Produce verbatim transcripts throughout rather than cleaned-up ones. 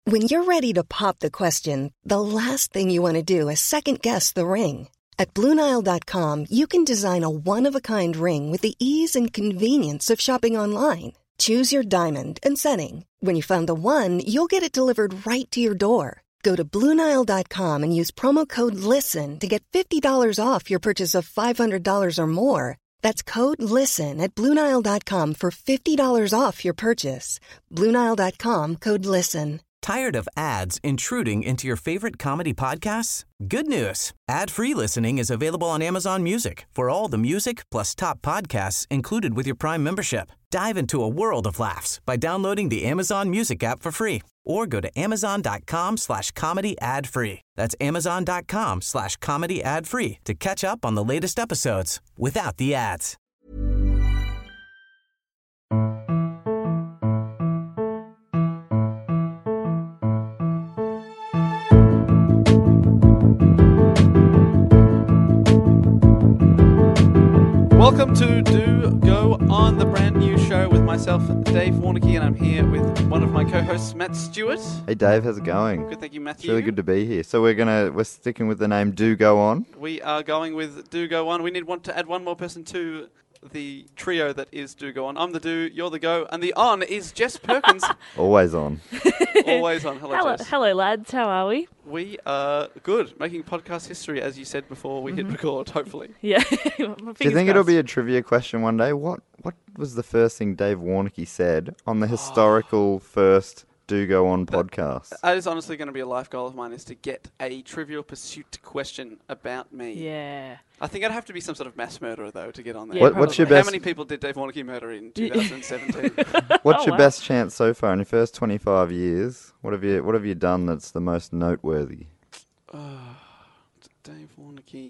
When you're ready to pop the question, the last thing you want to do is second-guess the ring. At Blue Nile dot com, you can design a one-of-a-kind ring with the ease and convenience of shopping online. Choose your diamond and setting. When you find the one, you'll get it delivered right to your door. Go to Blue Nile dot com and use promo code LISTEN to get fifty dollars off your purchase of five hundred dollars or more. That's code LISTEN at Blue Nile dot com for fifty dollars off your purchase. Blue Nile dot com, code LISTEN. Tired of ads intruding into your favorite comedy podcasts? Good news. Ad-free listening is available on Amazon Music for all the music plus top podcasts included with your Prime membership. Dive into a world of laughs by downloading the Amazon Music app for free or go to amazon.com slash comedy ad free. That's amazon.com slash comedy ad free to catch up on the latest episodes without the ads. Welcome to Do Go On, the brand new show with myself, Dave Warnicky, and I'm here with one of my co-hosts, Matt Stewart. Hey Dave, how's it going? Good, thank you, Matthew. It's really good to be here. So we're gonna we're sticking with the name Do Go On. We are going with Do Go On. We need one to add one more person to the trio that is Do Go On. I'm the Do, you're the Go, and the On is Jess Perkins. Always on. Always on. Hello, hello, Jess. hello, lads. How are we? We are good, making podcast history, as you said before we Mm-hmm. hit record, hopefully. Yeah. Do you think it'll be a trivia question one day? What What was the first thing Dave Warnicky said on the historical first Do Go On podcast? That is honestly going to be a life goal of mine, is to get a Trivial Pursuit question about me. Yeah. I think I'd have to be some sort of mass murderer, though, to get on there. Yeah, What- what's your How best- many people did Dave Warnicky murder in two thousand seventeen? What's Oh, your wow. best chance so far in your first twenty-five years? What have you What have you done that's the most noteworthy? Oh, Dave Warnicky.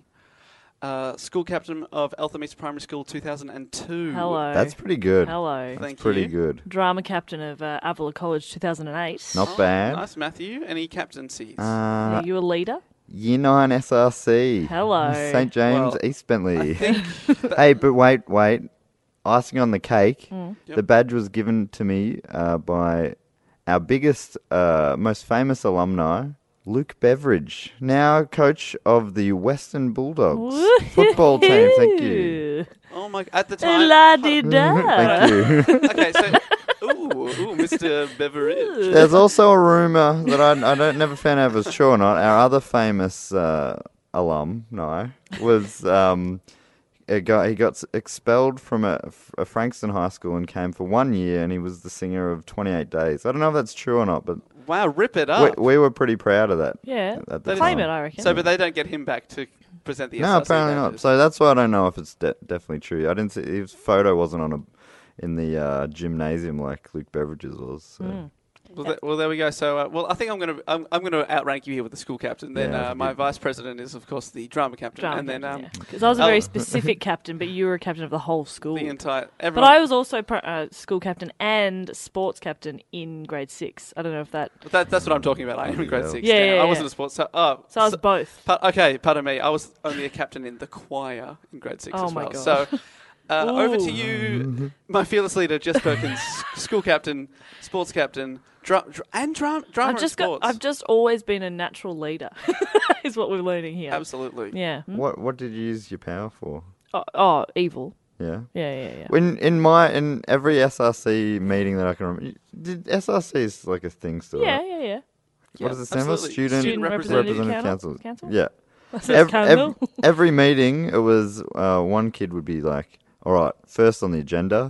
Uh, school captain of Eltham East Primary School two thousand two. Hello. That's pretty good. Hello. That's Thank pretty you. good. Drama captain of uh, Avila College two thousand eight. Not Oh, bad. Nice, Matthew. Any captaincies? Uh, Are you a leader? Year nine S R C. Hello. Saint James Well, East I Bentley. think Hey, but wait, wait. Icing on the cake. Mm. Yep. The badge was given to me uh, by our biggest, uh, most famous alumni, Luke Beveridge, now coach of the Western Bulldogs football team. Thank you. Oh my! At the time. La-di-da. Thank you. Okay, so ooh, ooh, Mister Beveridge. There's also a rumour that I, I don't never found out if it was true or not. Our other famous uh, alum, no, was um, a guy. He got expelled from a, a Frankston High School and came for one year, and he was the singer of twenty-eight days. I don't know if that's true or not, but Wow, rip it we, up. we were pretty proud of that. Yeah. At the Claim time. it, I reckon. So, but they don't get him back to present the No, S R C apparently not. badges. So that's why I don't know if it's de- definitely true. I didn't see his photo wasn't on a in the uh, gymnasium like Luke Beveridge's was. So. Mm. Well, th- well, there we go. So, uh, well, I think I'm going to I'm, I'm going to outrank you here with the school captain. Then Yeah, uh, that's my good. vice president is, of course, the drama captain, Drama and then um, Because I was a oh. very specific captain, but you were a captain of the whole school. the entire. But Everyone, I was also pro- uh, school captain and sports captain in grade six. I don't know if that... that, that's what I'm talking about. I am in grade Yeah. six. Yeah, now. yeah, I yeah. wasn't a sports. So, oh, So I was both. pa- okay, pardon me. I was only a captain in the choir in grade six Oh as my well. God. So. Uh, over to Ooh. you, my fearless leader, Jess Perkins, school captain, sports captain, dra- dra- and dra- drama I've just and got. sports. I've just always been a natural leader. Is what we're learning here. Absolutely. Yeah. Hmm? What what did you use your power for? Oh, oh, evil. Yeah. Yeah, yeah, yeah. When in my in every S R C meeting that I can remember, did S R C is like a thing still? yeah, right? yeah, yeah. Yeah, What does it stand for? absolutely. Student, Student Representative Representative Council? Council. Council? Yeah. That's Ev- Campbell. ev- every meeting, it was uh, one kid would be like, "All right, first on the agenda,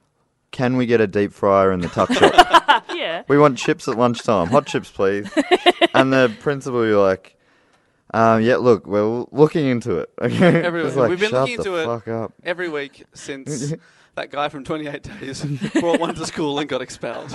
can we get a deep fryer in the tuck shop? Yeah. We want chips at lunchtime, hot chips, please." And the principal would be like, um, "Yeah, look, we're l- looking into it." Okay, Every- It's like, we've been shut looking the into it. fuck up. Every week since that guy from twenty-eight days brought one to school and got expelled.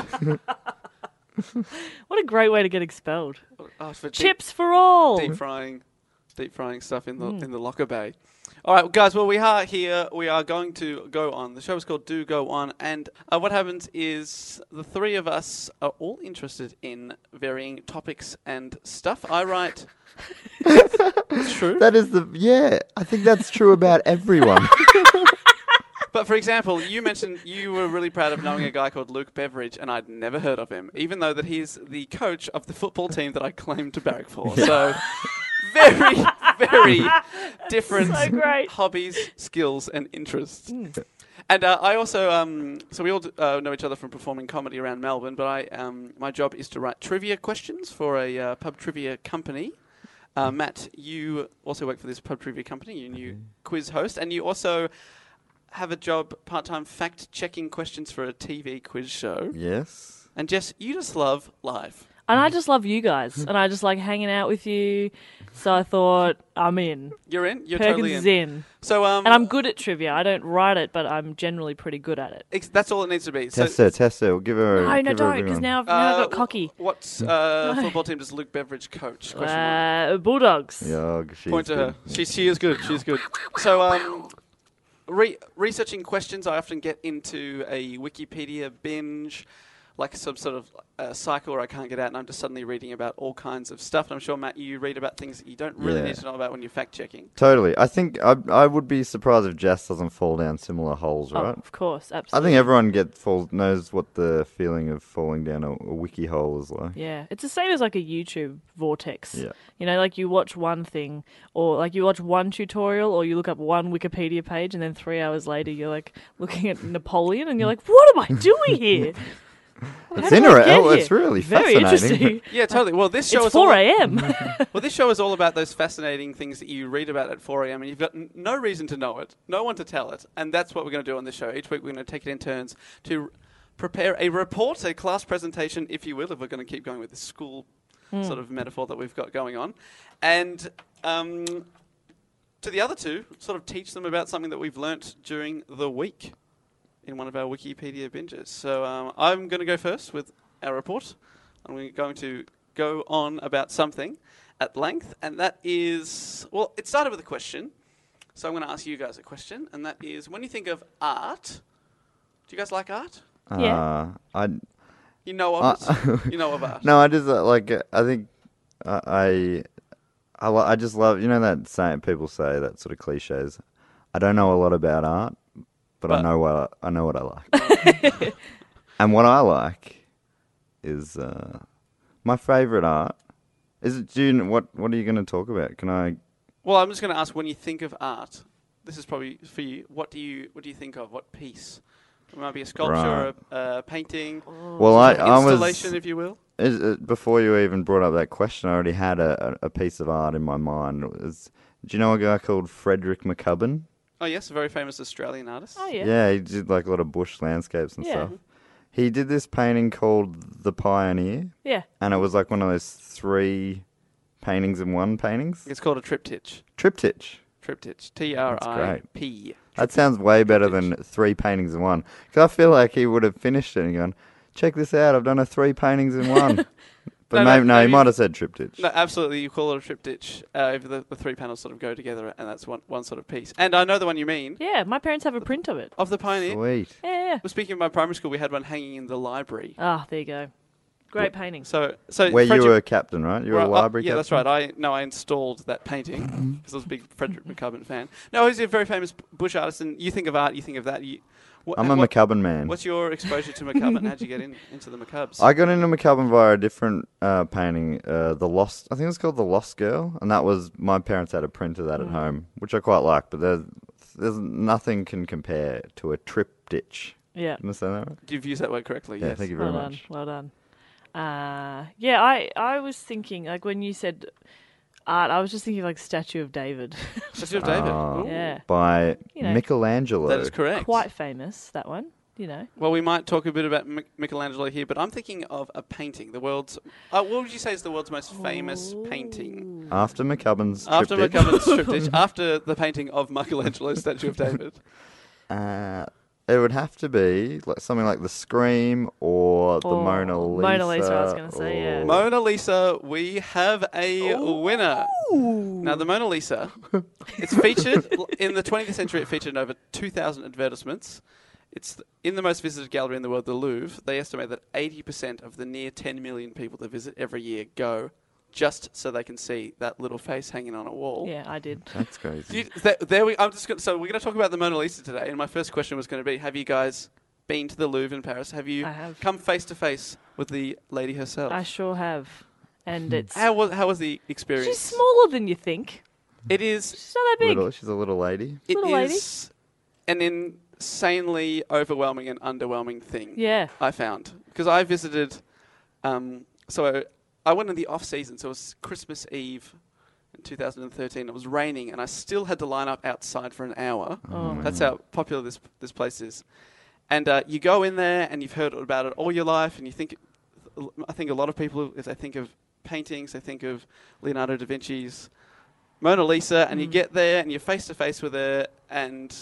What a great way to get expelled. Oh, for deep- Chips for all. deep frying, deep frying stuff in the in the locker bay. All right, guys. Well, we are here. We are going to go on. The show is called Do Go On, and uh, what happens is the three of us are all interested in varying topics and stuff. I write. It's true. That is the yeah. I think that's true about everyone. But for example, you mentioned you were really proud of knowing a guy called Luke Beveridge, and I'd never heard of him, even though that he's the coach of the football team that I claim to barrack for. So very, very different So great. hobbies, skills, and interests. And uh, I also, um, so we all uh, know each other from performing comedy around Melbourne, but I, um, my job is to write trivia questions for a uh, pub trivia company. Uh, Matt, you also work for this pub trivia company. You're a new quiz host, and you also have a job part-time fact-checking questions for a T V quiz show. Yes. And Jess, you just love live. And I just love you guys, and I just like hanging out with you. So I thought, I'm in. You're in? You're Perkins totally is in. in. So, um, And I'm good at trivia. I don't write it, but I'm generally pretty good at it. ex- that's all it needs to be. So, Test her, test her. We'll give her. No, no, give her a don't, big because one. now, I've- now uh, I got cocky. What uh, football team does Luke Beveridge coach? Question mark. Uh, Bulldogs. Yeah, she's Point to good. her. She, she is good. She's good. So, um, re- researching questions, I often get into a Wikipedia binge, like some sort of uh, cycle where I can't get out, and I'm just suddenly reading about all kinds of stuff. And I'm sure, Matt, you read about things that you don't really Yeah. need to know about when you're fact-checking. Totally. I think I I would be surprised if Jess doesn't fall down similar holes, Oh, right? of course, I absolutely. think everyone get fall, knows what the feeling of falling down a, a wiki hole is like. Yeah, it's the same as like a YouTube vortex. Yeah. You know, like you watch one thing, or like you watch one tutorial, or you look up one Wikipedia page, and then three hours later you're like looking at Napoleon, and you're like, what am I doing here? How It's did I inter- get oh, here? it's really Very fascinating. interesting. Yeah, totally. Well, this show It's is all four a.m. Well, this show is all about those fascinating things that you read about at four a.m. and you've got n- no reason to know it, no one to tell it, and that's what we're going to do on this show. Each week we're going to take it in turns to r- prepare a report, a class presentation, if you will, if we're going to keep going with this school sort of metaphor that we've got going on, and um, to the other two, sort of teach them about something that we've learnt during the week in one of our Wikipedia binges. So um, I'm going to go first with our report. I'm going to go on about something at length, and that is, well, it started with a question, so I'm going to ask you guys a question, and that is, when you think of art, do you guys like art? Yeah. Uh, I You know of Uh, it? You know of art? no, I just uh, like uh, I think uh, I I lo- I just love, you know, that saying people say, that sort of cliches. I don't know a lot about art, but, I But- know what I, I know what I like. And what I like is uh, my favorite art. Is it? Do you, kn- what What are you going to talk about? Can I? Well, I'm just going to ask, when you think of art, this is probably for you, what do you what do you think of? What piece? It might be a sculpture, Right. or a, a painting, Well, I, an I was installation, if you will. Is it, before you even brought up that question, I already had a, a, a piece of art in my mind. It was, do you know a guy called Frederick McCubbin? Oh, yes, a very famous Australian artist. Oh, yeah. Yeah, he did like a lot of bush landscapes and Yeah. stuff. He did this painting called The Pioneer, Yeah. and it was like one of those three paintings in one paintings. It's called a triptych. Triptych. Triptych. T R I P. That sounds way better than three paintings in one. Because I feel like he would have finished it and gone, check this out, I've done a three paintings in one. But No, no, maybe, no, he maybe- might have said triptych. No, absolutely. You call it a triptych. Uh, if the, the three panels sort of go together, and that's one, one sort of piece. And I know the one you mean. Yeah, my parents have a print of it. Of the Pioneer. Sweet. Yeah, yeah. Well, speaking of my primary school, we had one hanging in the library. Ah, there you go. Great painting. So, so Where you Frederick- were a captain, right? You were Well, a uh, library yeah, captain? that's right. I no, I installed that painting because I was a big Frederick McCubbin fan. No, he's a very famous b- bush artist, and you think of art, you think of that. You, wh- I'm a what- McCubbin man. What's your exposure to McCubbin? How'd you get in, into the McCubbs? I got into McCubbin via a different uh, painting, uh, the Lost. I think it's called The Lost Girl, and that was, my parents had a print of that Mm. at home, which I quite like. But there's there's nothing can compare to a triptych. Yeah. Understand that? Right? You've used that word correctly. Yeah, yes. thank you very Well done. much. Well done. Uh, yeah, I, I was thinking, like, when you said art, I was just thinking, like, Statue of David. Statue of David. Oh. Ooh. Yeah. By You know, Michelangelo. That is correct. Quite famous, that one, you know. Well, we might talk a bit about Mi- Michelangelo here, but I'm thinking of a painting. The world's. Uh, what would you say is the world's most famous painting? After McCubbin's After triptych. McCubbin's triptych, after the painting of Michelangelo's Statue of David. Uh, it would have to be like something like The Scream or The Or Mona Lisa. Mona Lisa, I was gonna say, yeah. or- Mona Lisa, we have a winner. Now, the Mona Lisa, it's featured in the twentieth century. It featured in over two thousand advertisements. It's in the most visited gallery in the world, the Louvre. They estimate that eighty percent of the near ten million people that visit every year go just so they can see that little face hanging on a wall. Yeah, I did. That's crazy. Do you, that, there we. I'm just gonna, so we're going to talk about the Mona Lisa today, and my first question was going to be: have you guys been to the Louvre in Paris? Have you I have. come face to face with the lady herself? I sure have. And it's... How was how was the experience? She's smaller than you think. It is. She's not that big. Little, she's a little lady. It Little lady. is an insanely overwhelming and underwhelming thing. Yeah. I found because I visited. Um, so I went in the off season, so it was Christmas Eve in two thousand thirteen. It was raining, and I still had to line up outside for an hour. Oh. That's how popular this this place is. And uh, you go in there, and you've heard about it all your life, and you think. I think a lot of people, if they think of paintings, they think of Leonardo da Vinci's Mona Lisa, and mm. you get there and you're face to face with her, and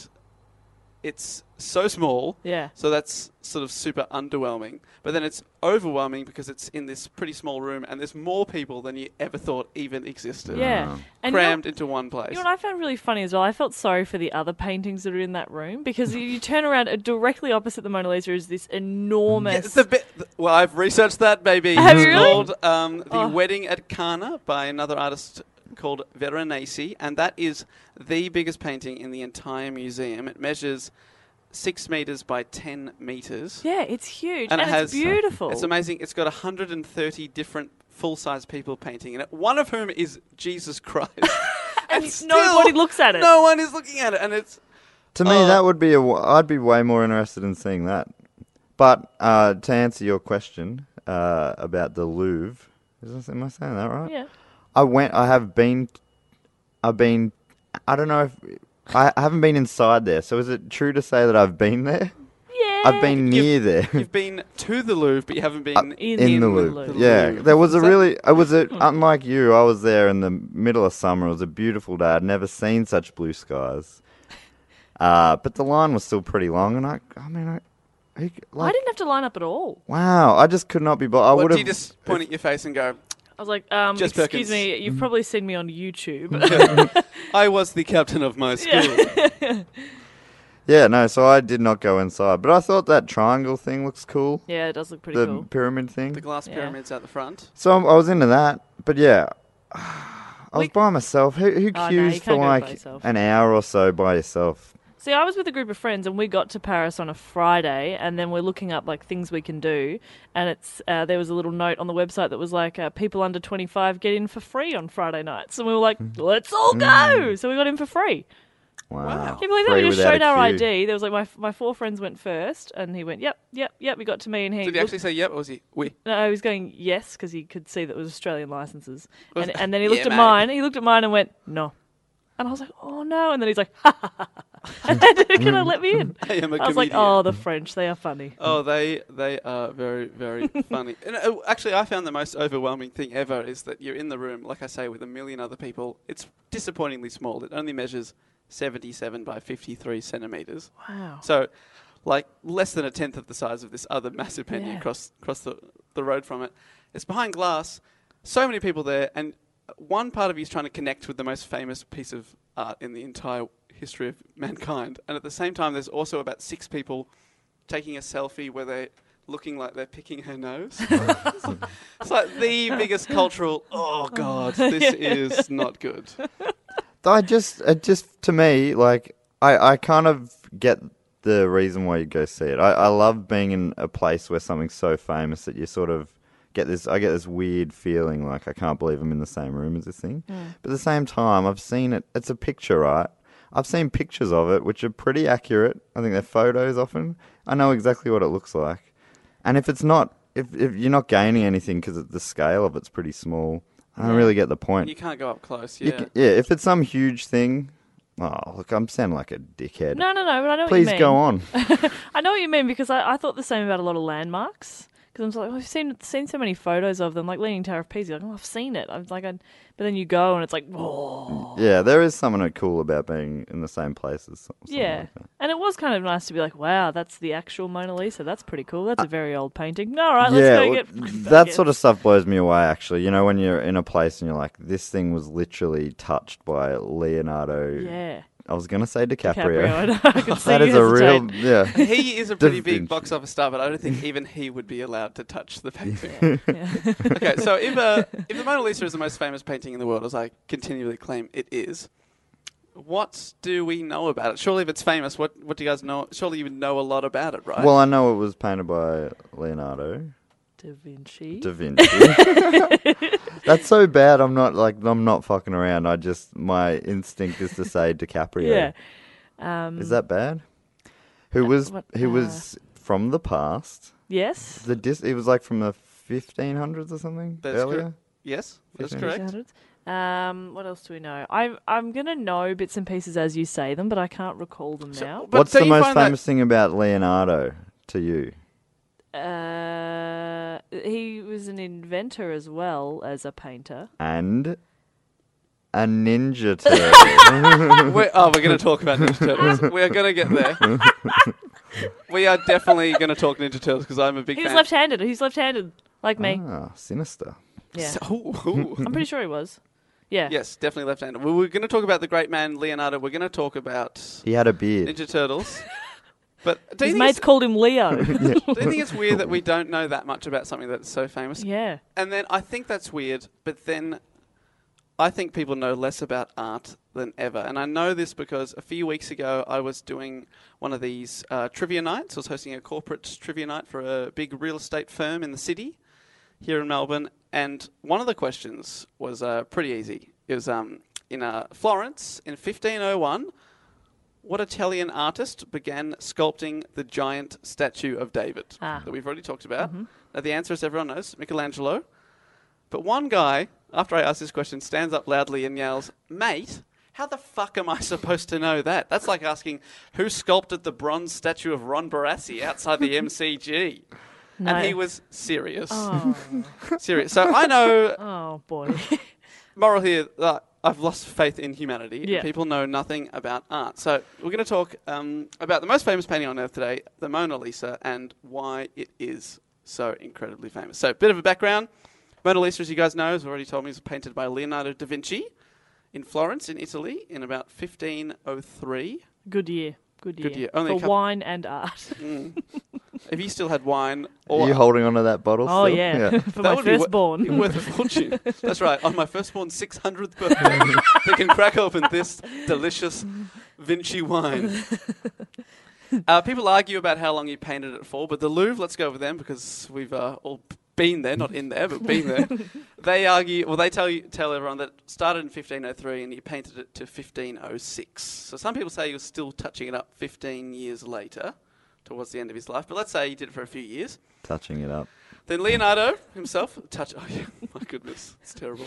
it's so small. Yeah. So that's sort of super underwhelming. But then it's overwhelming because it's in this pretty small room, and there's more people than you ever thought even existed. Yeah. Wow. And Crammed you know, into one place. You know what I found really funny as well? I felt sorry for the other paintings that are in that room because you, you turn around, uh, directly opposite the Mona Lisa is this enormous... Yeah, it's the bit, th- well, I've researched that, baby. Have It's you really? called um, The Oh. Wedding at Cana by another artist called Veronese, and that is the biggest painting in the entire museum. It measures six meters by ten meters. Yeah, it's huge. And And, it it's has- beautiful. It's amazing. It's got one hundred thirty different full-size people painting in it, one of whom is Jesus Christ. And still, nobody looks at it. No one is looking at it, and it's... To me, Oh. that would be a. w- I'd be way more interested in seeing that. But uh, to answer your question uh, about the Louvre, is this, am I saying that right? Yeah. I went. I have been. I've been. I don't know if I I haven't been inside there. So is it true to say that I've been there? Yeah. I've been near there. You've been to the Louvre, but you haven't been in, in, in the the Louvre. Louvre. Yeah, Louvre. there was a Is that- really. It was a unlike you. I was there in the middle of summer. It was a beautiful day. I'd never seen such blue skies. Uh, but the line was still pretty long, and I. I mean, I. Who, like, I didn't have to line up at all. Wow, I just could not be. Bo- I What, would do have. you just point at your face and go, I was like, um, Jess excuse Perkins. me, you've probably seen me on YouTube. I was the captain of my school. yeah. Yeah, no. So I did not go inside, but I thought that triangle thing looks cool. yeah, it does look pretty The cool. pyramid thing. The glass Yeah. pyramids out the front. So I was into that, but yeah, I was We- by myself. Who, who Oh, no, queues you for can't go by like yourself. an hour or so by yourself? See, I was with a group of friends, and we got to Paris on a Friday, and then we're looking up like things we can do, and it's uh, there was a little note on the website that was like, uh, people under twenty-five get in for free on Friday nights, and we were like, let's all go! So we got in for free. Wow. Can you believe that? Free We just without showed a our queue. I D. There was like my my four friends went first, and he went, yep, yep, yep. He got to me, and he Did he looked- actually say yep, or was he we? no, he was going yes because he could see that it was Australian licenses, Was- and and then he looked Yeah, at mate. mine. He looked at mine and went no, and I was like, oh no, and then he's like, ha ha ha, and then he gonna let me in. I am a I was like, comedian. oh, the French, they are funny. Oh, they they are very, very funny. And uh, actually, I found the most overwhelming thing ever is that you're in the room, like I say, with a million other people. It's disappointingly small. It only measures seventy-seven by fifty-three centimeters. Wow. So, like, less than a tenth of the size of this other massive painting Yeah. across across the, the road from it. It's behind glass. So many people there, and one part of you is trying to connect with the most famous piece of art in the entire history of mankind. And at the same time, there's also about six people taking a selfie where they're looking like they're picking her nose. it's, like, it's like the biggest cultural, oh, God, this is not good. I just, it just to me, like I, I kind of get the reason why you go see it. I, I love being in a place where something's so famous that you sort of get this. I get this weird feeling like I can't believe I'm in the same room as this thing. Mm. But at the same time, I've seen it. It's a picture, right? I've seen pictures of it, which are pretty accurate. I think they're photos often. I know exactly what it looks like. And if it's not, if if you're not gaining anything because the scale of it's pretty small, I don't Yeah. really get the point. You can't go up close, You yeah. can- yeah, if it's some huge thing, oh, look, I'm sounding like a dickhead. No, no, no, but I know Please what you mean. go on. I know what you mean because I, I thought the same about a lot of landmarks. Because I'm like, oh, I've seen seen so many photos of them, like Leaning Tower of Pisa. Like, oh, I've seen it. I'm like, I, but then you go and it's like, whoa. Yeah, there is something cool about being in the same place as some- something Yeah, like that. and it was kind of nice to be like, wow, that's the actual Mona Lisa. That's pretty cool. That's a very old painting. All right, let's yeah, go well, get that back sort in. of stuff blows me away, actually. You know, when you're in a place and you're like, this thing was literally touched by Leonardo. Yeah, I was going to say DiCaprio. DiCaprio, I know. I can see That you is a real, hesitate. yeah. He is a pretty Da big Vinci. box office star, but I don't think even he would be allowed to touch the painting. Yeah. Okay, so if, uh, if the Mona Lisa is the most famous painting in the world, as I continually claim it is, what do we know about it? Surely if it's famous, what, what do you guys know? Surely you would know a lot about it, right? Well, I know it was painted by Leonardo Da Vinci. da Vinci. That's so bad. I'm not like I'm not fucking around. I just my instinct is to say DiCaprio. Yeah. Um, Is that bad? Who was what, who uh, was from the past? Yes. The dis- it was like from the fifteen hundreds or something That's earlier. correct. Yes, that's fifteen. correct. Um, what else do we know? I'm I'm gonna know bits and pieces as you say them, but I can't recall them So- now. But What's so the you most find that- famous thing about Leonardo to you? Uh, he was an inventor as well as a painter. And a Ninja Turtle. We're, oh, we're going to talk about Ninja Turtles. We are going to get there. We are definitely going to talk Ninja Turtles because I'm a big He was fan. left-handed. He's left-handed, like me. Ah, sinister. Yeah, So- ooh, ooh. I'm pretty sure he was. Yeah. Yes, definitely left-handed. Well, we're going to talk about the great man Leonardo. We're going to talk about He had a beard. Ninja Turtles. But do you, His think mates it's, called him Leo. do you think it's weird that we don't know that much about something that's so famous? Yeah. And then I think that's weird, but then I think people know less about art than ever. And I know this because a few weeks ago I was doing one of these uh, trivia nights. I was hosting a corporate trivia night for a big real estate firm in the city here in Melbourne. And one of the questions was uh, pretty easy. It was um, in uh, Florence in fifteen oh one. What Italian artist began sculpting the giant statue of David Ah. that we've already talked about? Now, the answer, as everyone knows, Michelangelo. But one guy, after I ask this question, stands up loudly and yells, "Mate, how the fuck am I supposed to know that?" That's like asking, who sculpted the bronze statue of Ron Barassi outside the M C G? No. And he was serious. Oh, Serious. So I know, oh boy. moral here, uh, I've lost faith in humanity. Yeah. People know nothing about art. So we're going to talk um, about the most famous painting on earth today, the Mona Lisa, and why it is so incredibly famous. So a bit of a background. Mona Lisa, as you guys know, as already told me, was painted by Leonardo da Vinci in Florence, in Italy, in about fifteen oh three. Good year. Good year. Good year. Only a For couple- wine and art. Mm. If you still had wine, Are or you holding on to that bottle Oh still? yeah, for That my would be wo- firstborn. be worth a fortune. That's right. On my firstborn's six hundredth birthday, they can crack open this delicious Vinci wine. Uh, people argue about how long he painted it for, but the Louvre, let's go over them because we've uh, all been there, not in there, but been there. They argue, well, they tell you, tell everyone that it started in fifteen oh three and he painted it to fifteen oh six. So some people say he was still touching it up fifteen years later, towards the end of his life. But let's say he did it for a few years. Touching it up. Then Leonardo himself, touch. Oh yeah, my goodness, it's terrible.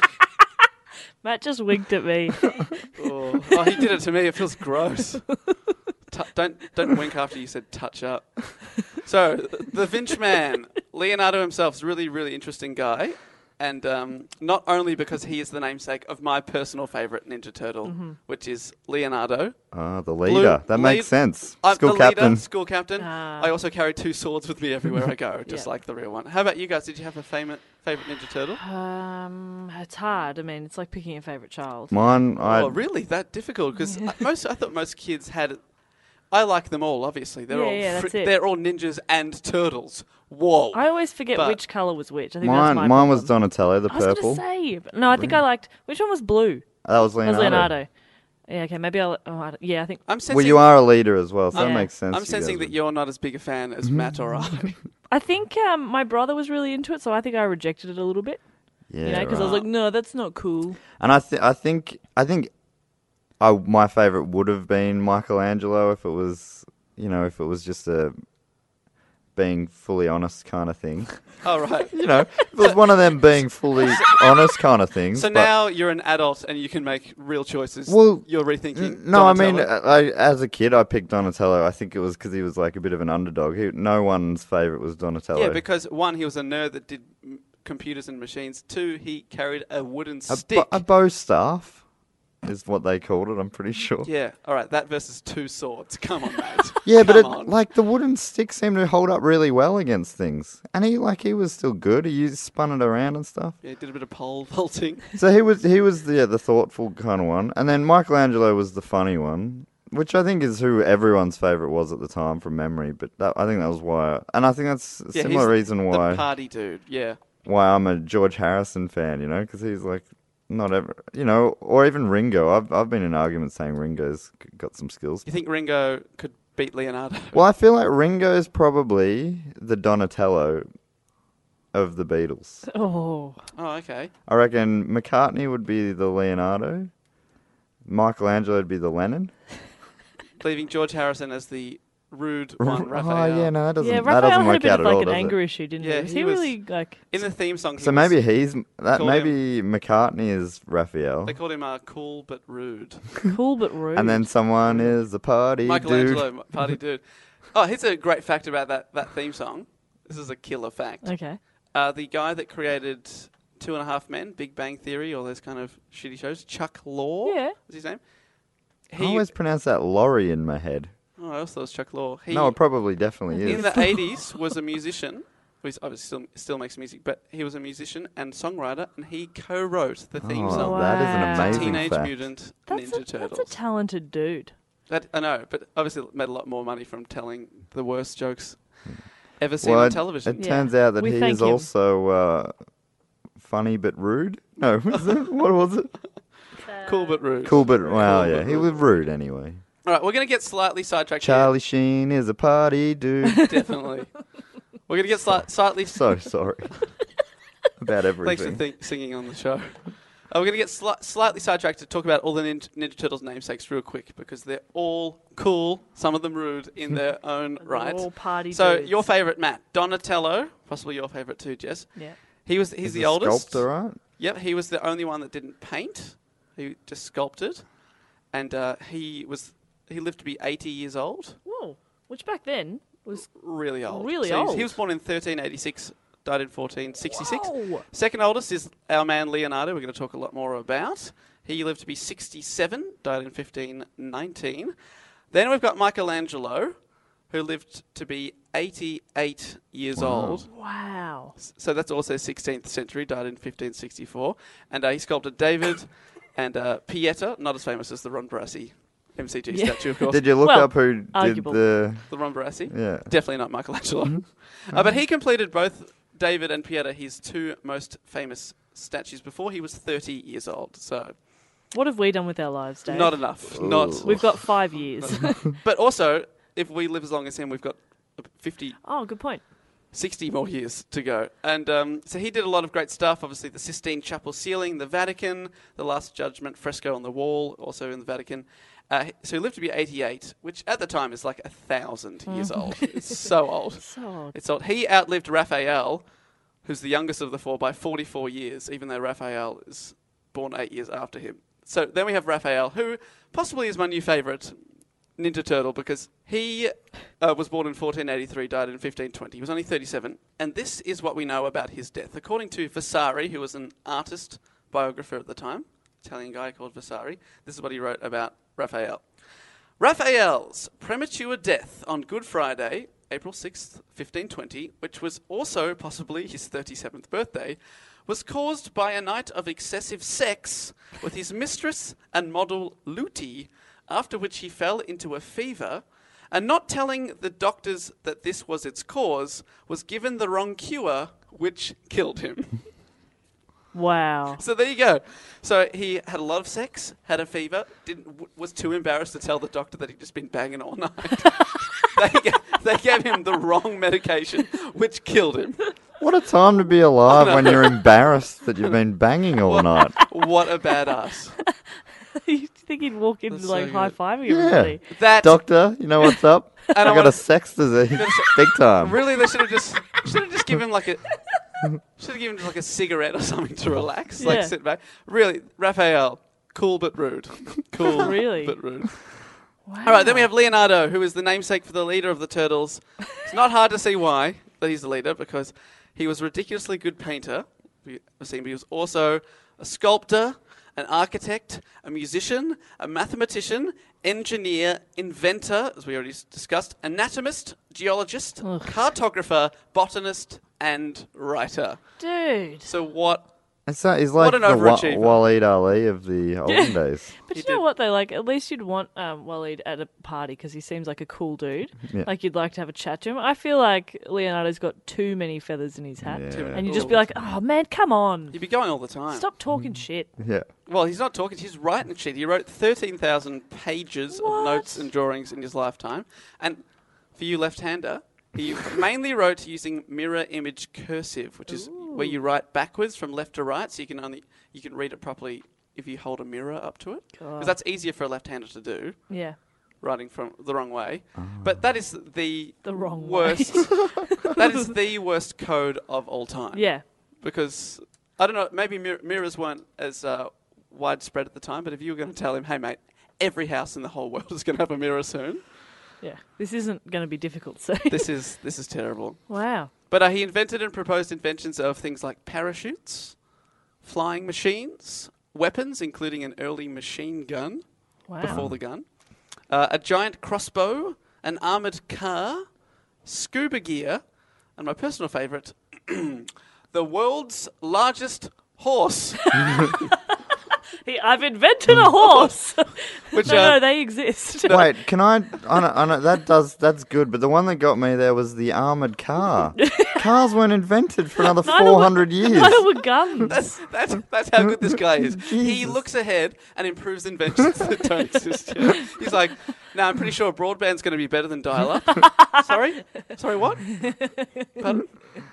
Matt just winked at me. Oh, oh, he did it to me. It feels gross. Tu- don't don't wink after you said touch up. So the Vinci man, Leonardo himself, is a really really interesting guy, and um, not only because he is the namesake of my personal favourite Ninja Turtle, Mm-hmm. which is Leonardo. Ah, the leader. that makes lead- sense. I'm School the captain. leader, school captain. Ah. I also carry two swords with me everywhere I go, just Yeah. like the real one. How about you guys? Did you have a favourite favourite Ninja Turtle? Um, it's hard. I mean, it's like picking a favourite child. Mine, I Oh, really? That difficult? Because most, I thought most kids had. I like them all. Obviously, they're Yeah, all yeah, that's fri- it. they're all ninjas and turtles. Whoa! I always forget But- which colour was which. I think mine, that's my mine was problem. Donatello, the I was purple. gonna say, but no, I think I liked. Which one was blue? That was That Leonardo. was Leonardo. Yeah, okay, maybe I'll. Oh, I don't- yeah, I think. I'm sensing. Well, you are a leader as well, so Yeah. that makes sense. I'm you sensing guys that would- you're not as big a fan as Matt or I. I think um, my brother was really into it, so I think I rejected it a little bit. Yeah, You know, because I was right. like, no, that's not cool. And I, th- I think, I think, I my favorite would have been Michelangelo if it was, you know, if it was just a being fully honest kind of thing. All right. You know, if it was one of them being fully honest kind of things. So but- now you're an adult and you can make real choices. Well, you're rethinking. N- No, I mean, Donatello. I, as a kid, I picked Donatello. I think it was because he was like a bit of an underdog. He, no one's favorite was Donatello. yeah, because one, he was a nerd that did m- computers and machines. Two, he carried a wooden a, stick. bo- a bow staff. is what they called it, I'm pretty sure. Yeah, all right, that versus two swords. Come on, mate. Yeah, but Come it, on. like the wooden stick seemed to hold up really well against things, and he like he was still good. He used, spun it around and stuff. Yeah, did a bit of pole vaulting. So he was he was the yeah, the thoughtful kind of one, and then Michelangelo was the funny one, which I think is who everyone's favorite was at the time from memory. But that, I think that was why, and I think that's a Yeah, similar he's reason The why party dude, yeah. why I'm a George Harrison fan. You know, because he's like not ever, you know, or even Ringo. I've I've been in arguments saying Ringo's got some skills. You think Ringo could beat Leonardo? Well, I feel like Ringo's probably the Donatello of the Beatles. Oh. Oh, okay. I reckon McCartney would be the Leonardo. Michelangelo would be the Lennon. Leaving George Harrison as the rude one, Raphael. Oh, yeah, no, that doesn't, Yeah, that Raphael doesn't had a work bit out of at like all, an does anger it? issue, didn't Yeah, he? Was he he was- really like... In the theme song, he So was- maybe he's... that. called Maybe McCartney is Raphael. they called him uh, cool but rude. Cool but rude. And then someone is the party Michelangelo, dude. party dude. Oh, here's a great fact about that, that theme song. This is a killer fact. Okay. Uh, the guy that created Two and a Half Men, Big Bang Theory, all those kind of shitty shows, Chuck Lorre, Yeah. was his name? I always pronounce that Laurie in my head. Oh, I also thought it was Chuck Lorre. He, No, it probably definitely in is. the eighties, was a musician. He's obviously still, still makes music, but he was a musician and songwriter, and he co-wrote the theme Oh, song. that is an Wow. amazing Teenage fact. Mutant That's Ninja a, Turtles. that's a talented dude. That, I know, but obviously made a lot more money from telling the worst jokes ever seen Well, on it- television. It Yeah. turns out that We he thank is him. also uh, funny but rude. No, was it? What was it? Cool but rude. Cool but well, Cool yeah, but he rude. was rude anyway. All right, we're going to get slightly sidetracked Charlie Sheen is a party dude. here. Definitely. We're going to get sli- slightly... So sorry about Thanks everything. for think- singing on the show. Uh, we're going to get sli- slightly sidetracked to talk about all the Ninja, Ninja Turtles namesakes real quick because they're all cool, some of them rude in their own They're right. all party So dudes. your favourite, Matt, Donatello, possibly your favourite too, Jess. Yeah. He was he's He's the a oldest. sculptor, right? Yep, he was the only one that didn't paint. He just sculpted, and uh, he was he lived to be eighty years old. Whoa. Which back then was... Really old. Really So he was- old. He was born in thirteen eighty-six, died in fourteen sixty-six. Whoa. Second oldest is our man Leonardo. We're going to talk a lot more about. He lived to be sixty-seven, died in fifteen nineteen. Then we've got Michelangelo, who lived to be eighty-eight years Wow. old. Wow. So that's also sixteenth century, died in fifteen sixty-four. And uh, he sculpted David and uh, Pieta, not as famous as the Ron Barassi M C G Yeah. statue, of course. Did you look Well, up who did arguable. the? the Ron Barassi? Yeah. Definitely not Michelangelo. uh, but he completed both David and Pieta, his two most famous statues, before he was thirty years old. So What have we done with our lives, Dave? not enough. Not. We've got five years. But also, if we live as long as him, we've got fifty, Oh, good point. sixty more years to go. And um, so he did a lot of great stuff. Obviously, the Sistine Chapel ceiling, the Vatican, the Last Judgment fresco on the wall, also in the Vatican. Uh, so he lived to be eighty-eight, which at the time is like a thousand years old. It's so old. So old. It's old. He outlived Raphael, who's the youngest of the four, by forty-four years, even though Raphael is born eight years after him. So then we have Raphael, who possibly is my new favourite Ninja Turtle because he uh, was born in fourteen eighty-three, died in fifteen twenty. He was only thirty-seven. And this is what we know about his death. According to Vasari, who was an artist biographer at the time, Italian guy called Vasari, this is what he wrote about Raphael. Raphael's premature death on Good Friday, April sixth, fifteen twenty, which was also possibly his thirty-seventh birthday, was caused by a night of excessive sex with his mistress and model Luti, after which he fell into a fever, and not telling the doctors that this was its cause, was given the wrong cure, which killed him. Wow. So there you go. So he had a lot of sex, had a fever, didn't w- was too embarrassed to tell the doctor that he'd just been banging all night. they, ga- they gave him the wrong medication, which killed him. What a time to be alive when you're embarrassed that you've been banging all night. What a badass. You think he'd walk in That's like so high good. fiving Yeah. everybody? That Doctor, you know what's up? I I got wanna- a sex disease. Big time. really, they should have just should have just given him like a should have given him just like a cigarette or something to relax, like Yeah. sit back. Really, Raphael, cool but rude. Cool, Really? but rude. Wow. All right, then we have Leonardo, who is the namesake for the leader of the Turtles. It's not hard to see why that he's the leader, because he was a ridiculously good painter, we have seen, but he was also a sculptor, an architect, a musician, a mathematician, engineer, inventor, as we already s- discussed, anatomist, geologist, Ugh. cartographer, botanist, and writer. Dude. So what? It's like, he's like an the Wa- overachiever. Waleed Ali of the olden days. But He you know did. what, though? Like, at least you'd want um, Waleed at a party because he seems like a cool dude. Yeah. Like, you'd like to have a chat to him. I feel like Leonardo's got too many feathers in his hat. Yeah. Too many And you just be balls. like, oh, man, come on. You'd be going all the time. Stop talking shit. Yeah. Well, he's not talking. He's writing shit. He wrote thirteen thousand pages What? of notes and drawings in his lifetime. And for you left-hander, he mainly wrote using mirror image cursive, which is where you write backwards from left to right, so you can only you can read it properly if you hold a mirror up to it. Because God. that's easier for a left-hander to do, Yeah. writing from the wrong way. But that is the The wrong way. worst. That is the worst code of all time. Yeah. Because I don't know, maybe mir- mirrors weren't as uh, widespread at the time, but if you were going to tell him, hey mate, every house in the whole world is going to have a mirror soon, Yeah. This isn't going to be difficult to say. this is this is terrible. Wow. But uh, he invented and proposed inventions of things like parachutes, flying machines, weapons, including an early machine gun Wow. before the gun, uh, a giant crossbow, an armored car, scuba gear, and my personal favourite, the world's largest horse. He, I've invented a horse. Which, no, uh, no, they exist. Wait, can I? I know, I know, that does that's good, but the one that got me there was the armored car. Cars weren't invented for another Neither four were- hundred years. Neither were guns. That's, that's, that's how good this guy is. He Jesus. looks ahead and improves inventions that don't exist yet. He's like, no, I'm pretty sure broadband's going to be better than dial-up. Sorry? Sorry, what? Pardon?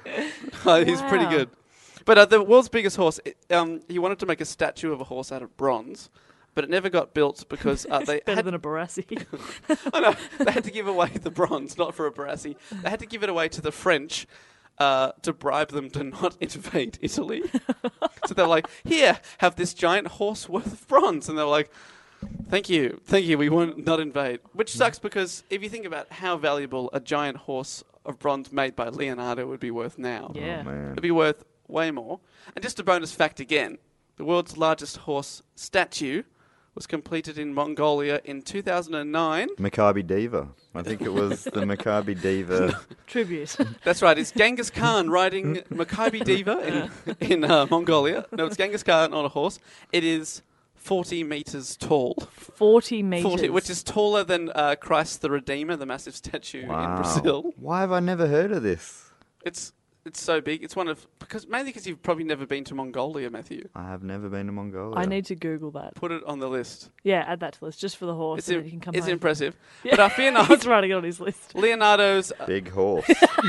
Oh, he's pretty Wow. good. But uh, the world's biggest horse, it, um, he wanted to make a statue of a horse out of bronze, but it never got built because uh, they Better had than a Barassi. I know. They had to give away the bronze, not for a Barassi. They had to give it away to the French uh, to bribe them to not invade Italy. So they're like, here, have this giant horse worth of bronze. And they're like, thank you, thank you, we won't not invade. Which sucks because if you think about how valuable a giant horse of bronze made by Leonardo would be worth now, Yeah. Oh, man. it'd be worth way more. And just a bonus fact again, the world's largest horse statue was completed in Mongolia in two thousand nine. Maccabi Diva. I think it was the Maccabi Diva. Tribute. That's right, it's Genghis Khan riding Maccabi Diva in, in uh, Mongolia. No, it's Genghis Khan on a horse. It is forty metres tall, forty metres. forty, which is taller than uh, Christ the Redeemer, the massive statue in Wow. Brazil. Why have I never heard of this? It's it's so big. It's one of because mainly because you've probably never been to Mongolia, Matthew. I have never been to Mongolia. I need to Google that. Put it on the list. Yeah, add that to the list just for the horse. It's, and im- then you can come it's home. impressive. Yeah. But I fear not. He's writing it on his list. Leonardo's uh, Big horse.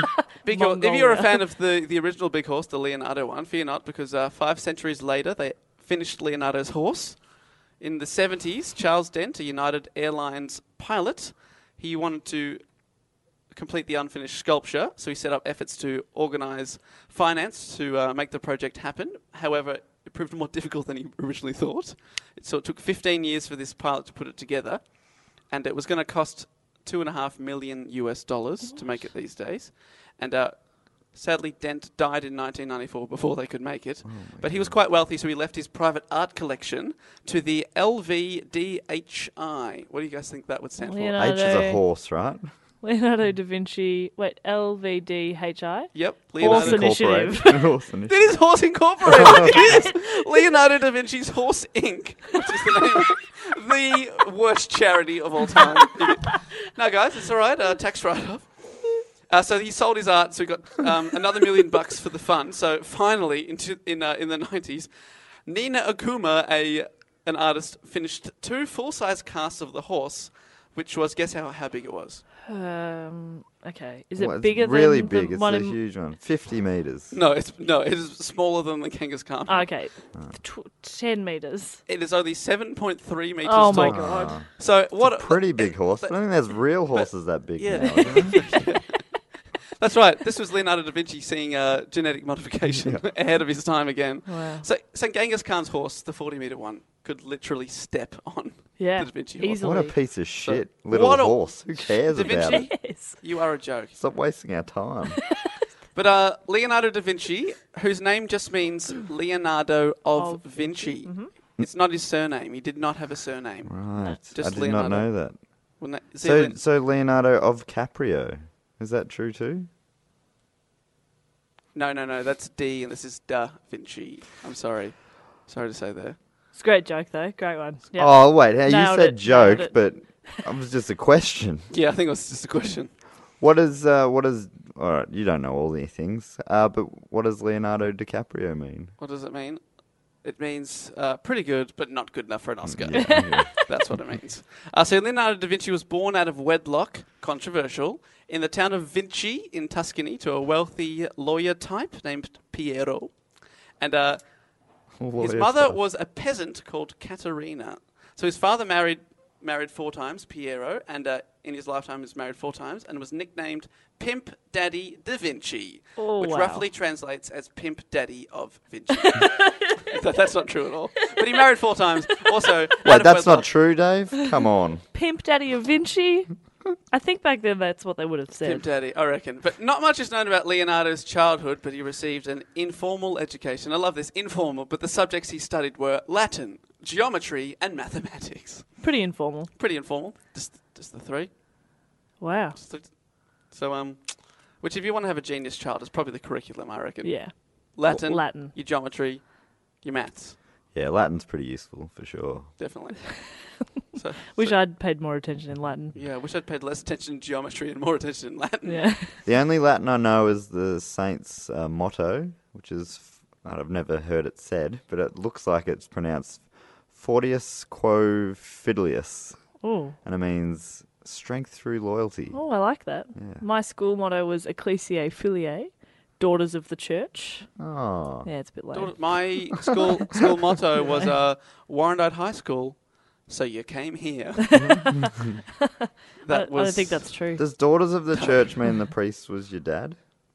Big Horse. If you're a Mongolia. fan of the, the original Big Horse, the Leonardo one, fear not, because uh, five centuries later they finished Leonardo's horse. In the seventies, Charles Dent, a United Airlines pilot, he wanted to complete the unfinished sculpture, so he set up efforts to organise finance to uh, make the project happen. However, it proved more difficult than he originally thought. So it took fifteen years for this pilot to put it together, and it was going to cost two and a half million U S dollars to make it these days. And uh, sadly, Dent died in nineteen ninety-four before they could make it. But he was quite wealthy, so he left his private art collection to the L V D H I. What do you guys think that would stand Leonardo. H is a horse, right? Leonardo da Vinci. Wait, L V D H I? for? Yep, Horse Leonardo. Initiative. Incorporated. Horse It Initiative. is Horse Incorporated. It is Leonardo da Vinci's Horse Incorporated, which is the name of the worst charity of all time. No, guys, it's all right. Uh, tax write-off. Uh, so he sold his art, so he got um, another million bucks for the fund. So finally, in two, in, uh, in the nineties, Nina Okuma, a an artist, finished two full-size casts of the horse, which was, guess how, how big it was? Um, okay. Is it Well, it's bigger really than big. the It's one a in... huge one. Fifty meters. No, it's no, it is smaller than the Genghis Khan. Oh, okay. Tw- ten metres. It is only seven point three meters Oh, tall. my God. Ah, So what? it's a pretty big horse. I don't think there's real horses that big yeah. now. is there? That's right. This was Leonardo da Vinci seeing uh, genetic modification ahead of his time again. Wow. So, so Genghis Khan's horse, the forty meter one, could literally step on Yeah. the Da Vinci horse. Easily. What a piece of shit. Little what a- horse. Who cares Da about Vinci? it? Yes. You are a joke. Stop wasting our time. But uh, Leonardo da Vinci, whose name just means Leonardo of, Of Vinci, Vinci. It's not his surname. He did not have a surname. Right. Just I did Leonardo. not know that. Wouldn't that- is he So, Leon- so Leonardo of Caprio. Is that true too? no, no, no. That's D, and this is Da Vinci. I'm sorry. Sorry to say there. It's a great joke, though. Great one. Yep. Oh, wait. Hey, you Nailed said it, joke, nailed it. but it was just a question. Yeah, I think it was just a question. What is, uh, what is, all right, you don't know all these things, uh, but what does Leonardo DiCaprio mean? What does it mean? It means uh, pretty good, but not good enough for an Oscar. Yeah, yeah. That's what it means. Uh, so Leonardo da Vinci was born out of wedlock, controversial, in the town of Vinci in Tuscany to a wealthy lawyer type named Piero. And uh, his Lawyer mother type. was a peasant called Caterina. So his father married married four times, Piero, and uh, in his lifetime was married four times and was nicknamed Pimp Daddy da Vinci, Oh, which wow. roughly translates as Pimp Daddy of Vinci. That- That's not true at all. But he married four times. Also, out Wait, of that's not wedlock. true, Dave? Come on. Pimp Daddy of Vinci. I think back then that's what they would have said. Pimp Daddy, I reckon. But not much is known about Leonardo's childhood, but he received an informal education. I love this, informal, but the subjects he studied were Latin, geometry, and mathematics. Pretty informal. Pretty informal, just just the three. Wow. Just the- So, um, which if you want to have a genius child, is probably the curriculum, I reckon. Yeah. Latin, Latin. your geometry, your maths, Yeah, Latin's pretty useful, for sure. definitely. so, Wish so- I'd paid more attention in Latin. Yeah, I wish I'd paid less attention in geometry and more attention in Latin. Yeah. The only Latin I know is the Saints' uh, motto, which is, I've never heard it said, but it looks like it's pronounced Fortius Quo Fidelius, Oh. and it means strength through loyalty. Oh, I like that. Yeah. My school motto was Ecclesiae Filiae, Daughters of the Church. Oh. Yeah, it's a bit lame. Daughter- My school school motto was uh, Warrandyte High School. So you came here. that I, don't, was. I don't think that's true. Does Daughters of the Church mean the priest was your dad?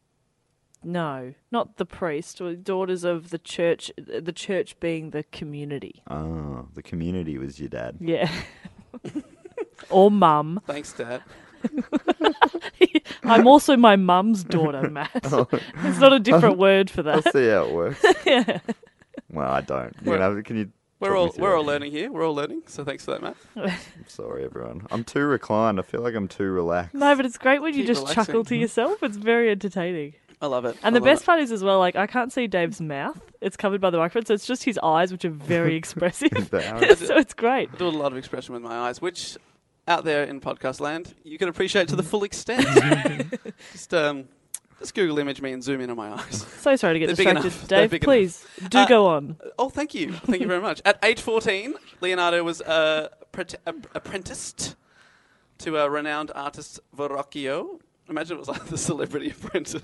No, not the priest. Or daughters of the church. The church being the community. Oh, the community was your dad. Yeah. Or mum. Thanks, Dad. I'm also my mum's daughter, Matt. It's not a different word for I'll that. see how it works. Yeah. Well, I don't. You We're- know, can you? We're talk all me through we're it? all learning here. We're all learning. So thanks for that, Matt. I'm sorry, everyone. I'm too reclined. I feel like I'm too relaxed. No, but it's great when you Keep just relaxing. chuckle to yourself. It's very entertaining. I love it. And I the love best it. part is as well, like, I can't see Dave's mouth. It's covered by the microphone, so it's just his eyes, which are very expressive. They are. So it's great. I do a lot of expression with my eyes, which out there in podcast land you can appreciate to the full extent. just um, just Google image me and zoom in on my eyes. So sorry to get They're big distracted. enough. They're Dave, big please, do Uh, go on. Oh, thank you. Thank you very much. At age fourteen, Leonardo was uh, pret- uh, apprenticed to a renowned artist, Verrocchio. Imagine it was like the Celebrity Apprentice.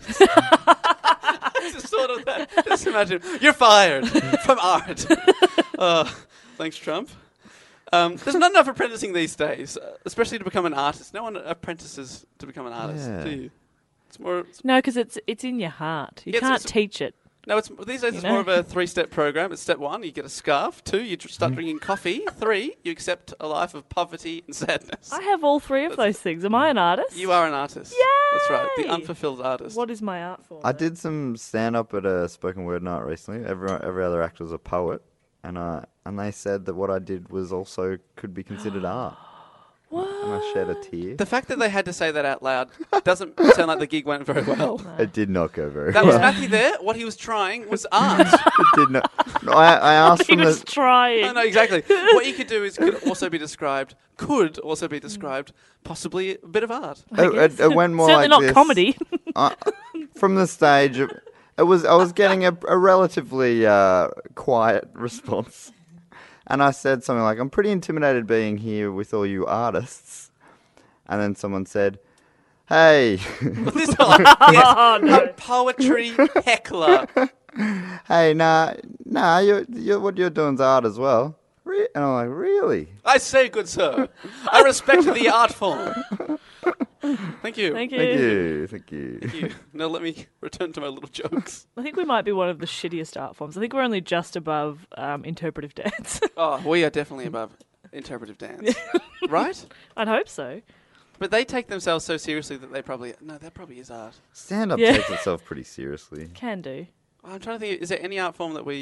Just sort of that. Just imagine, you're fired from art. Uh, thanks, Trump. Um, there's not enough apprenticing these days, uh, especially to become an artist. No one apprentices to become an artist, Yeah. do you? It's more... It's, No, because it's it's in your heart. You Yeah, it's- can't it's- teach it. No, it's these days You it's know? more of a three-step program. It's step one, you get a scarf. Two, you tr- start drinking coffee. Three, you accept a life of poverty and sadness. I have all three of those things. Am I an artist? You are an artist. That's right, the Yay! unfulfilled artist. What is my art form? I then? did some stand up at a spoken word night recently. Every every other actor was a poet, and I and they said that what I did was also could be considered art. What? And I shed a tear. The fact that they had to say that out loud doesn't sound like the gig went very well. It did not go very That well. was Matthew there. What he was trying was art. It did not. No, I, I asked He them. was The, trying. No, no, exactly. What you could do is could also be described, could also be described, possibly a bit of art. it, it, it went more Certainly like not this. comedy. I, from the stage, it, it was I was getting a, a relatively uh, quiet response, and I said something like, "I'm pretty intimidated being here with all you artists." And then someone said, "Hey, This one, yes, Oh, no. a poetry heckler. hey, nah, nah, you you what you're doing's art as well." Re-? And I'm like, "Really?" I say, good sir, I respect the art form. Thank you. Thank you. Thank you, thank you. Thank you. Now let me return to my little jokes. I think we might be one of the shittiest art forms. I think we're only just above um, interpretive dance. Oh, we are definitely above interpretive dance, right? I'd hope so. But they take themselves so seriously that they probably no, that probably is art. Stand up Yeah. takes itself pretty seriously. Can do. I'm trying to think. Is there any art form that we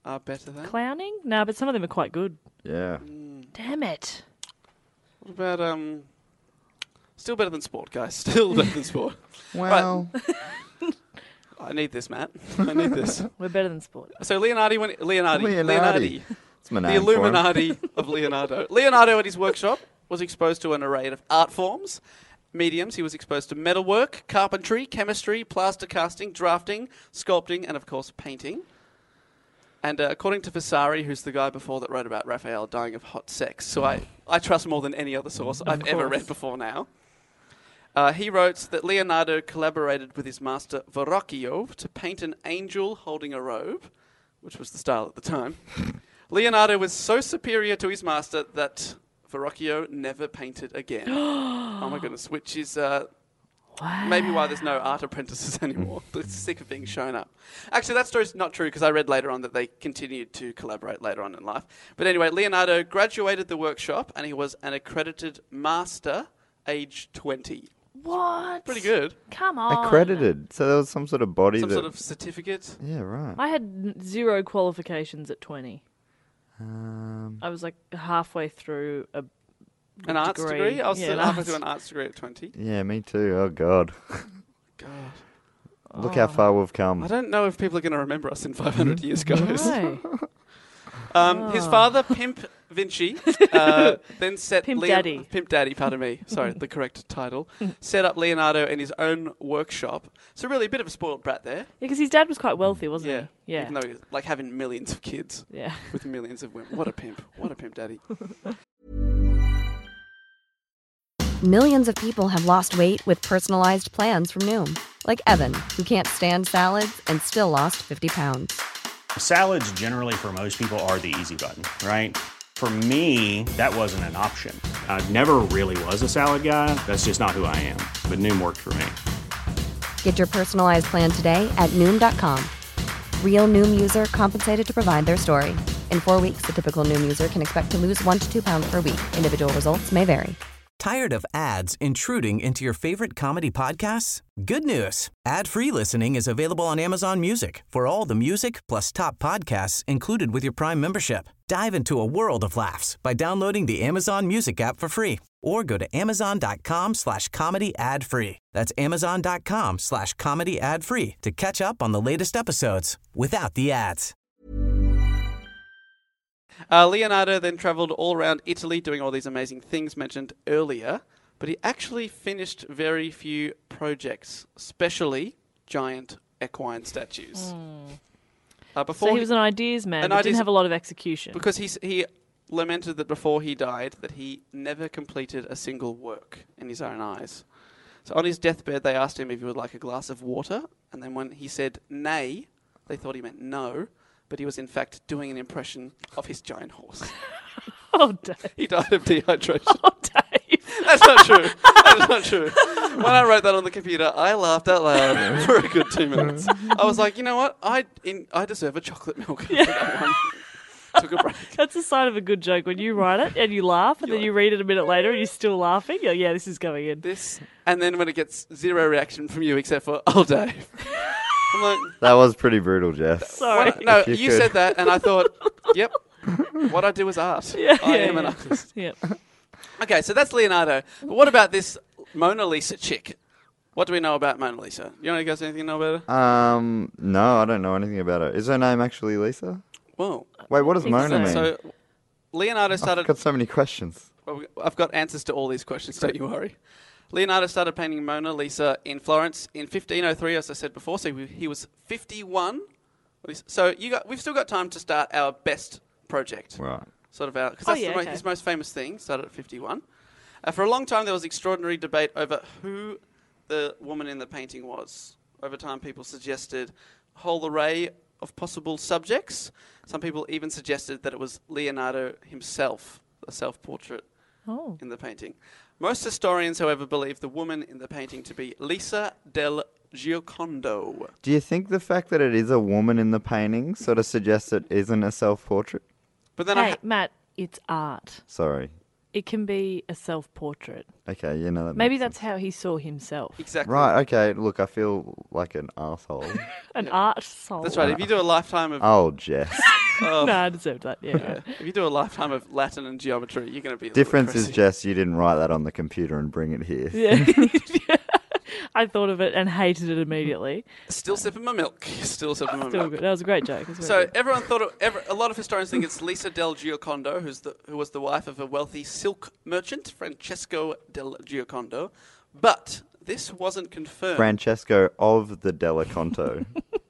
are better than. Clowning? No, but some of them are quite good. Yeah. Damn it. What about um? Still better than sport, guys. Still better than sport. Well, I need this, Matt. I need this. We're better than sport. So Leonardo, when Leonardo, Leonardi. It's my the name for him. Illuminati of Leonardo. Leonardo at his workshop was exposed to an array of art forms, mediums. He was exposed to metalwork, carpentry, chemistry, plaster casting, drafting, sculpting, and of course painting. And uh, according to Vasari, who's the guy before that wrote about Raphael dying of hot sex, so I, I trust more than any other source I've ever read before now. Uh, he wrote that Leonardo collaborated with his master Verrocchio to paint an angel holding a robe, which was the style at the time. Leonardo was so superior to his master that Verrocchio never painted again. Oh my goodness, which is uh, Wow. maybe why there's no art apprentices anymore. They're sick of being shown up. Actually, that story's not true because I read later on that they continued to collaborate later on in life. But anyway, Leonardo graduated the workshop and he was an accredited master, age twenty. What? Pretty good. Come on. Accredited. So there was some sort of body Some that... sort of certificate. Yeah, right. I had n- zero qualifications at twenty. Um, I was like halfway through a An arts degree. degree? I was Yeah, still an halfway arts- through an arts degree at twenty. yeah, me too. Oh, God. God. Look how far we've come. I don't know if people are going to remember us in five hundred years, guys. No. Um, His Oh. father, Pimp Vinci, uh, then set Pimp Leo- Daddy. Pimp Daddy, pardon me. Sorry, the correct title. Set up Leonardo in his own workshop. So really a bit of a spoiled brat there. Because his dad was quite wealthy, wasn't Yeah. he? Yeah. Even though he was like having millions of kids Yeah. with millions of women. What a pimp. What a pimp daddy. Millions of people have lost weight with personalized plans from Noom. Like Evan, who can't stand salads and still lost fifty pounds. Salads generally for most people are the easy button, right? For me, that wasn't an option. I never really was a salad guy. That's just not who I am. But Noom worked for me. Get your personalized plan today at Noom dot com. Real Noom user compensated to provide their story. In four weeks, the typical Noom user can expect to lose one to two pounds per week. Individual results may vary. Tired of ads intruding into your favorite comedy podcasts? Good news. Ad-free listening is available on Amazon Music for all the music plus top podcasts included with your Prime membership. Dive into a world of laughs by downloading the Amazon Music app for free or go to amazon.com slash comedy ad free. That's amazon.com slash comedy ad free to catch up on the latest episodes without the ads. Uh, Leonardo then travelled all around Italy doing all these amazing things mentioned earlier, but he actually finished very few projects, especially giant equine statues. Uh, before So he was an ideas man, an but ideas- didn't have a lot of execution. Because he, s- he lamented that before he died, that he never completed a single work in his own eyes. So on his deathbed, they asked him if he would like a glass of water, and then when he said nay, they thought he meant no, but he was in fact doing an impression of his giant horse. Oh, Dave. He died of dehydration. Oh, Dave. That's not true. That's not true. When I wrote that on the computer, I laughed out loud for a good two minutes. I was like, you know what? I in, I deserve a chocolate milk for that one. Took a break. That's a sign of a good joke when you write it and you laugh and then you read it a minute later and you're still laughing. You're, yeah, this is going in. This, and then when it gets zero reaction from you except for, oh, Dave. I'm like, That was pretty brutal, Jess. Sorry. what- no, If you you, could. said that, and I thought, yep, what I do is art. Yeah, I yeah, am an yeah. artist. Yeah. Okay, so that's Leonardo. But what about this Mona Lisa chick? What do we know about Mona Lisa? You know, you guys anything know about her? Um, no, I don't know anything about her. Is her name actually Lisa? Well, Wait, what does think Mona so. mean? so Leonardo started. I've got so many questions. Well, I've got answers to all these questions, don't you worry. Leonardo started painting Mona Lisa in Florence in fifteen oh three, as I said before, so he was fifty-one. So you got, we've still got time to start our best project. Right. Sort of our, because Oh, that's yeah, the mo- okay. his most famous thing, started at fifty-one. Uh, for a long time, there was extraordinary debate over who the woman in the painting was. Over time, people suggested a whole array of possible subjects. Some people even suggested that it was Leonardo himself, the self-portrait Oh. in the painting. Most historians, however, believe the woman in the painting to be Lisa del Giocondo. Do you think the fact that it is a woman in the painting sort of suggests it isn't a self-portrait? But then I Hey, ha- Matt, it's art. Sorry. It can be a self-portrait. Okay, you know that Maybe makes that's sense. how he saw himself. exactly Right, okay, look, I feel like an asshole. An art soul. That's right. If you do a lifetime of Oh, Jess. Oh. No, I deserved that. Yeah. Yeah. If you do a lifetime of Latin and geometry, you're going to be a little Difference bit is, crazy. Jess, you didn't write that on the computer and bring it here. Yeah. I thought of it and hated it immediately. Still sipping my milk. Still sipping my Still milk. good. That was a great joke. It was very So good. everyone thought, it, every, a lot of historians think it's Lisa del Giocondo, who's the, who was the wife of a wealthy silk merchant, Francesco del Giocondo. But this wasn't confirmed. Francesco of the Della Conto.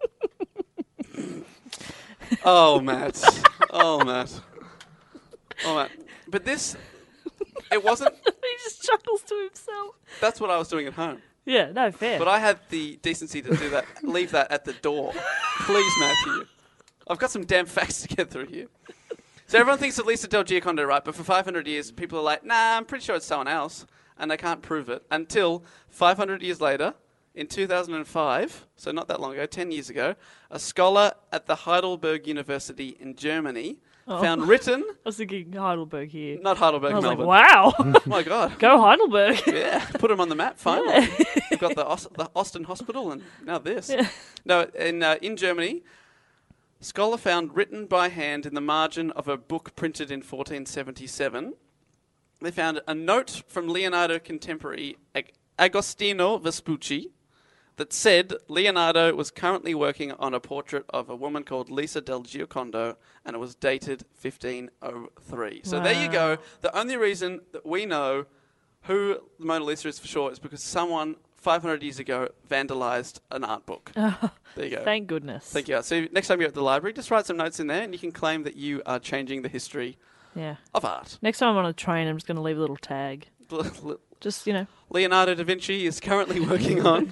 Oh, Matt. Oh, Matt. Oh, Matt. But this, it wasn't, He just chuckles to himself. that's what I was doing at home. Yeah, no, fair. But I had the decency to do that, leave that at the door. Please, Matthew. I've got some damn facts to get through here. So everyone thinks it's Lisa del Giocondo, right? But for five hundred years, people are like, nah, I'm pretty sure it's someone else. And they can't prove it until five hundred years later, in two thousand five, so not that long ago, ten years ago, a scholar at the Heidelberg University in Germany Oh. found written, I was thinking Heidelberg here. not Heidelberg, I was Melbourne. like, wow. Oh my God. Go Heidelberg. Yeah, put them on the map, finally. We've got the, Aus- the Austin Hospital and now this. Yeah. No, in, uh, in Germany, a scholar found written by hand in the margin of a book printed in fourteen seventy-seven, they found a note from Leonardo contemporary Ag- Agostino Vespucci that said Leonardo was currently working on a portrait of a woman called Lisa del Giocondo, and it was dated fifteen oh three. So there you go. The only reason that we know who the Mona Lisa is for sure is because someone five hundred years ago vandalized an art book. There you go. Thank goodness. Thank you. So next time you're at the library, just write some notes in there and you can claim that you are changing the history Yeah. of art. Next time I'm on a train, I'm just going to leave a little tag. Just, you know. Leonardo da Vinci is currently working on...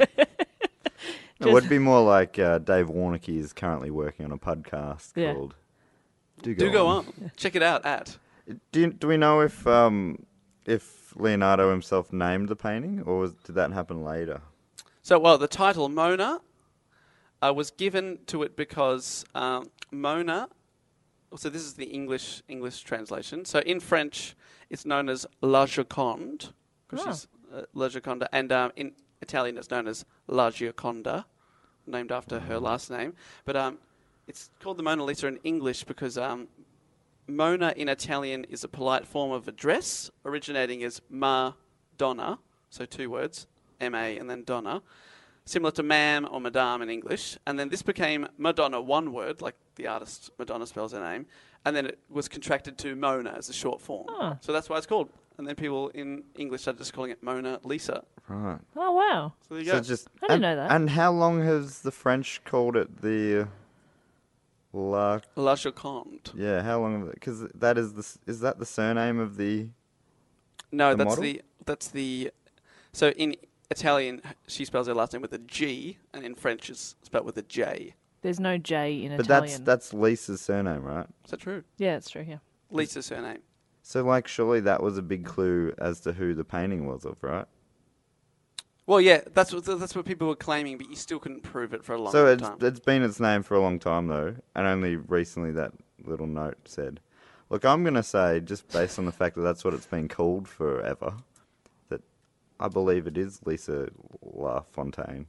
It would be more like uh, Dave Warnocky is currently working on a podcast Yeah. called Do Go Do go On. on. Check it out at... Do, you, do we know if um, if Leonardo himself named the painting, or was, did that happen later? So, well, the title Mona uh, was given to it because um, Mona... So this is the English English translation. So in French, it's known as La Gioconde, which Oh. is uh, La Gioconda, and um, in Italian it's known as La Gioconda, named after her last name. But um, it's called the Mona Lisa in English because um, Mona in Italian is a polite form of address, originating as Ma Donna, so two words, M A and then Donna, similar to ma'am or madame in English. And then this became Madonna, one word, like the artist Madonna spells her name, and then it was contracted to Mona as a short form. Oh. So that's why it's called. And then people in English started just calling it Mona Lisa. Right. Oh, wow. So there you So go. it's just I didn't and, know that. And how long has the French called it the La? La Gioconde. Yeah, how long? Because that is the s- is that the surname of the? No, The that's model? the that's the. So in Italian, she spells her last name with a G, and in French, it's spelled with a J. There's no J in But Italian. that's that's Lisa's surname, right? Is that true? Yeah, it's true, yeah. Lisa's surname. So like, surely that was a big clue as to who the painting was of, right? Well, yeah, that's what that's what people were claiming, but you still couldn't prove it for a long, So long it's time. it's been its name for a long time though, and only recently that little note said. Look, I'm gonna say, just based on the fact that that's what it's been called forever, that I believe it is Lisa La Fontaine.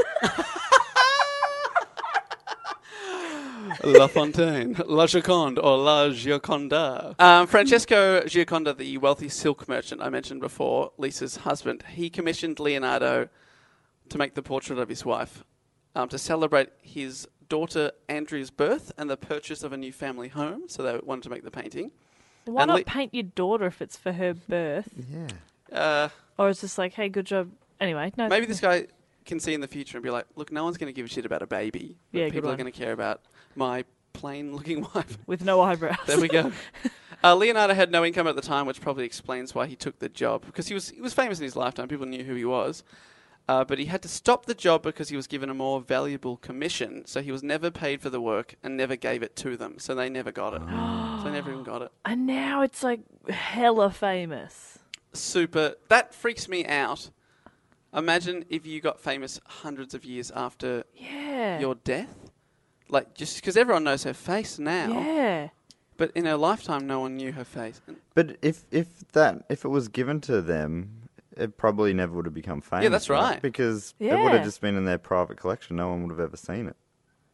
La Fontaine, La Gioconde, or La Gioconda. Um, Francesco Gioconda, the wealthy silk merchant I mentioned before, Lisa's husband, he commissioned Leonardo to make the portrait of his wife um, to celebrate his daughter Andrew's birth and the purchase of a new family home. So they wanted to make the painting. Why And not Le- paint your daughter if it's for her birth? Yeah. Uh, Or it's just like, hey, good job. Anyway, no. maybe this guy can see in the future and be like, look, no one's going to give a shit about a baby. But Yeah, good people are one. going to care about my plain-looking wife. With no eyebrows. There we go. Uh, Leonardo had no income at the time, which probably explains why he took the job. Because he was he was famous in his lifetime. People knew who he was. Uh, but he had to stop the job because he was given a more valuable commission. So he was never paid for the work and never gave it to them. So they never got it. So they never even got it. And now it's like hella famous. Super. That freaks me out. Imagine if you got famous hundreds of years after Yeah. your death. Like, just because everyone knows her face now. Yeah. But in her lifetime, no one knew her face. But if if that if it was given to them, it probably never would have become famous. that's right. Because it would have Yeah. just been in their private collection. No one would have ever seen it.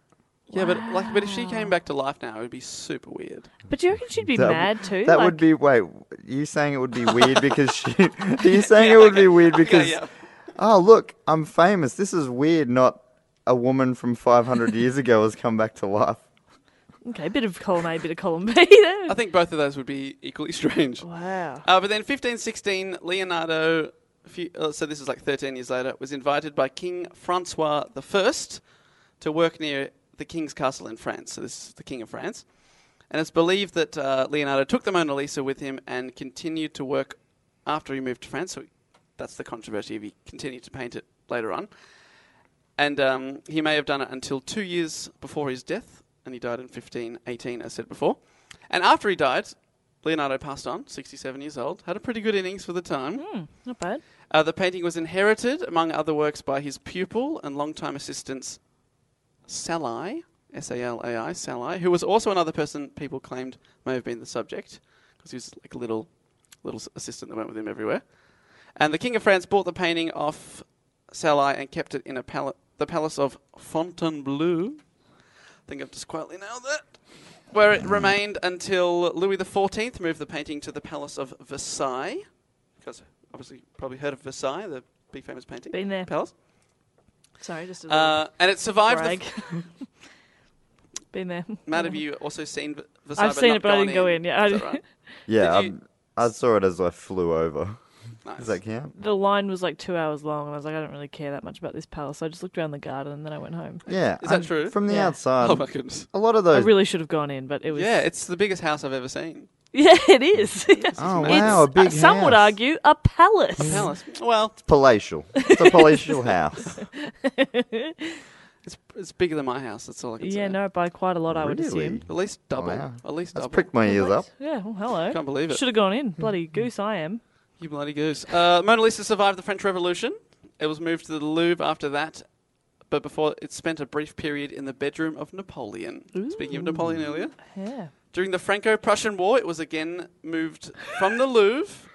Yeah, but like, but if she came back to life now, it would be super weird. But do you reckon she'd be That- mad too? That like, would be wait. You saying it would be weird because she? Are you saying it would be weird because? yeah. Oh look, I'm famous. This is weird. Not a woman from five hundred years ago has come back to life. Okay, bit of column A, bit of column B there. I think both of those would be equally strange. Wow. Uh, but then fifteen sixteen, Leonardo, a few, uh, so this is like thirteen years later, was invited by King Francois the First to work near the King's Castle in France. So this is the King of France. And it's believed that uh, Leonardo took the Mona Lisa with him and continued to work after he moved to France. So that's the controversy if he continued to paint it later on. And um, he may have done it until two years before his death, and he died in fifteen eighteen, as said before. And after he died, Leonardo passed on, sixty-seven years old, had a pretty good innings for the time. Mm, not bad. Uh, the painting was inherited, among other works, by his pupil and longtime assistant Salai, S A L A I, Salai, who was also another person people claimed may have been the subject, because he was like a little, little assistant that went with him everywhere. And the King of France bought the painting off Salai and kept it in a pal- the palace of Fontainebleau. I think I've just quietly nailed that. Where it remained until Louis the Fourteenth moved the painting to the Palace of Versailles. Because obviously probably heard of Versailles, the big famous painting. Been there. Palace. Sorry, just a Uh, and it survived. brag. The f- Been there. Matt, have you also seen v- Versailles? I've seen not it, but I gone didn't go in. Yeah, Is I- that right? Yeah, Did you- I, I saw it as I flew over. Nice. Does that count? The line was like two hours long, and I was like, I don't really care that much about this palace. So I just looked around the garden, and then I went home. Yeah. Is that and true? From the Yeah. outside, Oh my goodness. a lot of I those. really should have gone in, but it was. Yeah, it's the biggest house I've ever seen. Yeah, it is. Oh amazing. wow, a It's, big uh, some would house. argue a palace. Palace. Well, Palatial. It's a palatial house. it's it's bigger than my house. That's all I can say. Yeah, no, by quite a lot, I would Really? assume. At least double. Wow. At least That's double. pricked my ears up. Yeah, well, hello. Can't believe it. Should have gone in. Bloody goose, I am. You bloody goose. Uh, Mona Lisa survived the French Revolution. It was moved to the Louvre after that, but before it spent a brief period in the bedroom of Napoleon. Speaking of Napoleon earlier. Yeah. During the Franco-Prussian War, it was again moved from the Louvre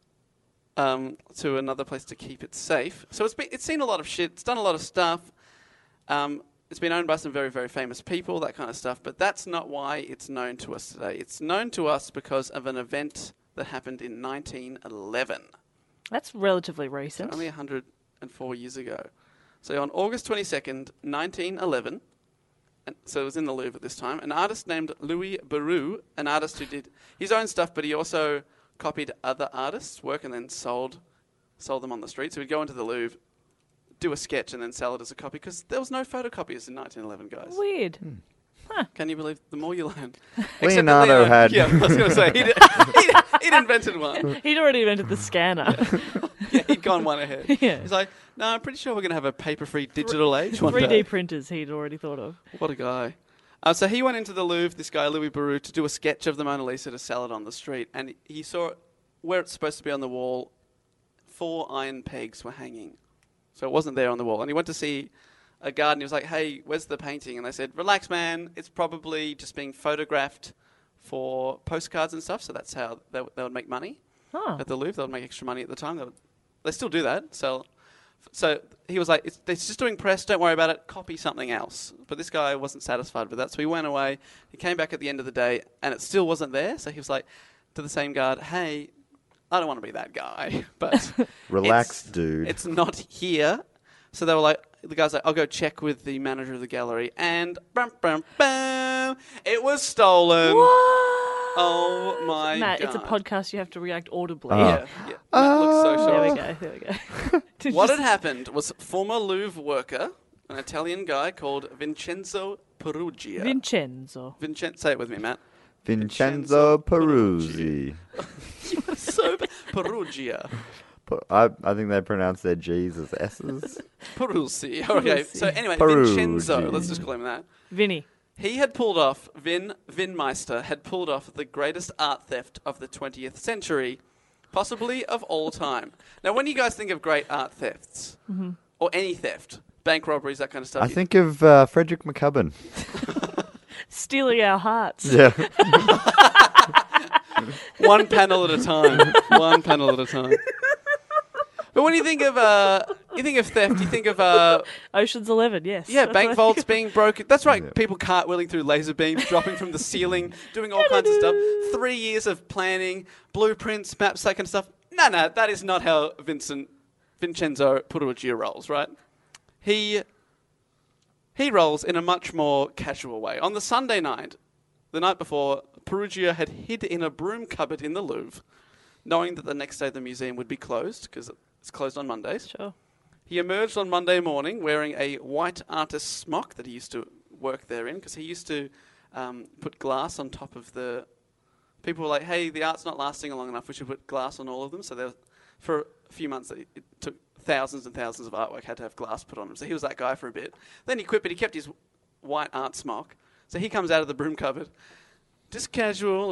um, to another place to keep it safe. So it's been, it's seen a lot of shit. It's done a lot of stuff. Um, it's been owned by some very, very famous people, that kind of stuff. But that's not why it's known to us today. It's known to us because of an event that happened in nineteen eleven. That's relatively recent. Only one hundred four years ago. So on August twenty-second, nineteen eleven, and so it was in the Louvre at this time, an artist named Louis Barou, an artist who did his own stuff, but he also copied other artists' work and then sold sold them on the street. So he'd go into the Louvre, do a sketch, and then sell it as a copy, because there was no photocopiers in nineteen eleven, guys. Weird. Can you believe the more you learn? Except that Leonardo Leonardo had- Yeah, I was going to say, he'd, he'd, he'd invented one. He'd already invented the scanner. Yeah, he'd gone one ahead. Yeah. He's like, no, I'm pretty sure we're going to have a paper-free digital age one three D day. printers he'd already thought of. What a guy. Uh, so he went into the Louvre, this guy, Louis Barou, to do a sketch of the Mona Lisa to sell it on the street. And he saw where it's supposed to be on the wall, four iron pegs were hanging. So it wasn't there on the wall. And he went to see a garden. He was like, hey, where's the painting? And they said, relax, man. It's probably just being photographed for postcards and stuff. So that's how they, they would make money Huh. at the Louvre. They would make extra money at the time. They, would, they still do that. So, so he was like, it's, it's just doing press. Don't worry about it. Copy something else. But this guy wasn't satisfied with that. So he went away. He came back at the end of the day, and it still wasn't there. So he was like to the same guard, hey, I don't want to be that guy. But Relax, it's, dude. It's not here. So they were like, the guy's like, I'll go check with the manager of the gallery. And bum, bum, bum, it was stolen. Oh, my Matt, God. it's a podcast. You have to react audibly. Oh. Yeah, yeah. Matt looks so There we shocked. go. There we go. Did What you had happened was former Louvre worker, an Italian guy called Vincenzo Perugia. Vincenzo. Vincen- say it with me, Matt. Vincenzo Peruzzi. So Perugia. Pu- I, I think they pronounce their G's as S's. Peruzzi. Okay, so anyway, Peruggi. Vincenzo, let's just call him that. Vinny. He had pulled off, Vin, Vinmeister had pulled off the greatest art theft of the twentieth century, possibly of all time. Now, when you guys think of great art thefts, Mm-hmm. or any theft, bank robberies, that kind of stuff, I you- think of uh, Frederick McCubbin. Stealing our hearts. Yeah. one panel at a time. One panel at a time. But when you think of uh, You think of theft, you think of uh, Ocean's Eleven, yes. yeah, That's bank what I vaults think of. being broken. That's right. Yeah. People cartwheeling through laser beams, dropping from the ceiling, doing all kinds of stuff. Three years of planning, blueprints, maps, that kind of stuff. No, no, that is not how Vincent Vincenzo Peruggia rolls, right? He he rolls in a much more casual way. On the Sunday night, the night before, Peruggia had hid in a broom cupboard in the Louvre, knowing that the next day the museum would be closed because it's closed on Mondays. Sure. He emerged on Monday morning wearing a white artist smock that he used to work there in, because he used to um, put glass on top of the... People were like, hey, the art's not lasting long enough, we should put glass on all of them. So there, for a few months, it, it took thousands and thousands of artwork had to have glass put on them. So he was that guy for a bit. Then he quit, but he kept his white art smock. So he comes out of the broom cupboard, just casual,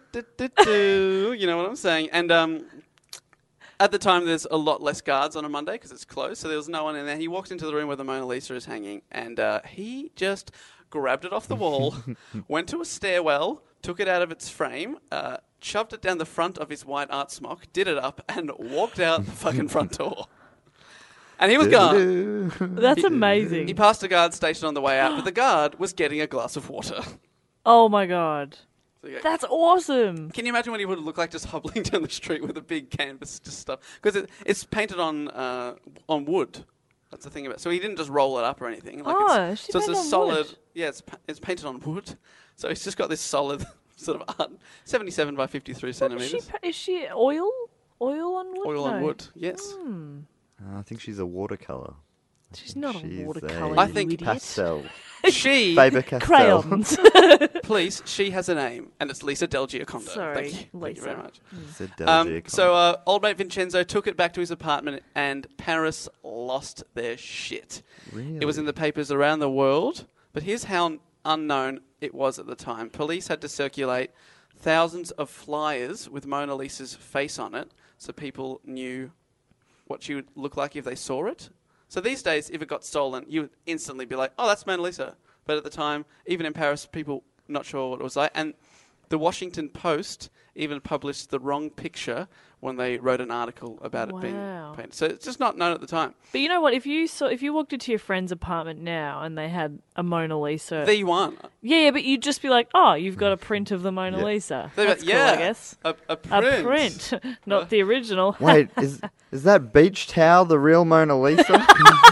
you know what I'm saying? And um, at the time, there's a lot less guards on a Monday because it's closed, so there was no one in there. He walked into the room where the Mona Lisa is hanging, and uh, he just grabbed it off the wall, went to a stairwell, took it out of its frame, uh, shoved it down the front of his white art smock, did it up, and walked out the fucking front door. And he was gone. That's amazing. He passed a guard station on the way out, but the guard was getting a glass of water. Oh my god. So you go, That's awesome. can you imagine what he would look like just hobbling down the street with a big canvas just stuff? Because it, it's painted on uh, on wood. That's the thing about it. So he didn't just roll it up or anything. Like Oh, it's, she so it's painted a on solid. wood. Yeah, it's pa- it's painted on wood. So he's just got this solid sort of art, seventy-seven by fifty-three What is, centimeters. she, pa- is she oil? Oil on wood? Oil on No. wood. Yes. Uh, I think she's a watercolor. She's not She's a a watercolor. I you think idiot. Pastel. She, Faber Castell. Crayons. please, she has a name, and it's Lisa Del Giocondo. Sorry, Thank you. Thank you Lisa. very much. Said Del Um, Giocondo. so uh, old mate Vincenzo took it back to his apartment, and Paris lost their shit. Really? It was in the papers around the world, but here's how unknown it was at the time. Police had to circulate thousands of flyers with Mona Lisa's face on it, so people knew what she would look like if they saw it. So these days, if it got stolen, you would instantly be like, oh, that's Mona Lisa. But at the time, even in Paris, people not sure what it was like. And the Washington Post even published the wrong picture when they wrote an article about it being Wow. painted. So it's just not known at the time. But you know what? If you saw, if you walked into your friend's apartment now and they had a Mona Lisa, The one. yeah, yeah, but you'd just be like, "Oh, you've got a print of the Mona Yeah. Lisa." They'd be That's like, cool, yeah, I guess. A, a A print. print, not the original. Wait, is is that beach towel the real Mona Lisa?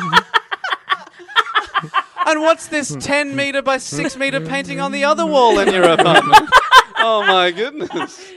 And what's this ten metre by six metre painting on the other wall in your apartment? Oh my goodness.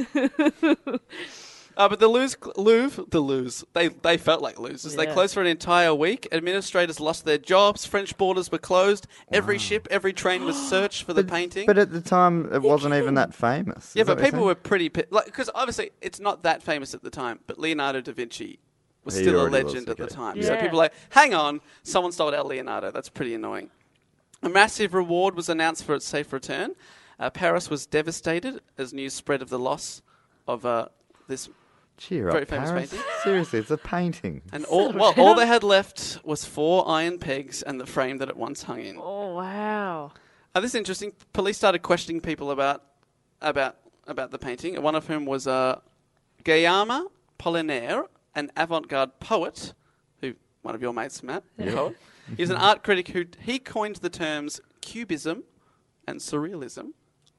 Uh, but the Louvre, Louvre, the Louvre, they, they felt like losers. They Yeah. closed for an entire week. Administrators lost their jobs. French borders were closed. Every ship, every train was searched for the painting. But at the time, it wasn't even that famous. yeah, Is that but what you're people saying? were pretty... Pi- like, because obviously it's not that famous at the time, but Leonardo da Vinci was He still a already was, legend at the okay. time. So Yeah. people are like, hang on, someone stole our Leonardo. That's pretty annoying. A massive reward was announced for its safe return. Uh, Paris was devastated as news spread of the loss of uh, this... Cheer very up, famous Paris. painting. Seriously, it's a painting. And all, well, all they had left was four iron pegs and the frame that it once hung in. Oh wow! Uh, this is interesting. Police started questioning people about about about the painting. One of whom was uh, Guillaume Apollinaire, an avant-garde poet, who one of your mates, Matt, Yeah. poet. He's an art critic who he coined the terms cubism and surrealism.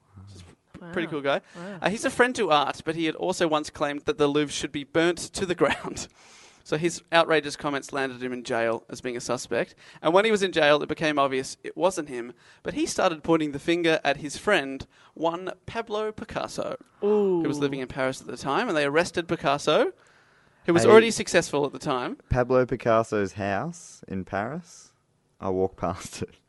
Pretty cool guy. Wow. Uh, he's a friend to art, but he had also once claimed that the Louvre should be burnt to the ground. So his outrageous comments landed him in jail as being a suspect. And when he was in jail, it became obvious it wasn't him, but he started pointing the finger at his friend, one Pablo Picasso, who was living in Paris at the time, and they arrested Picasso, who was Hey. already successful at the time. Pablo Picasso's house in Paris. I walked past it.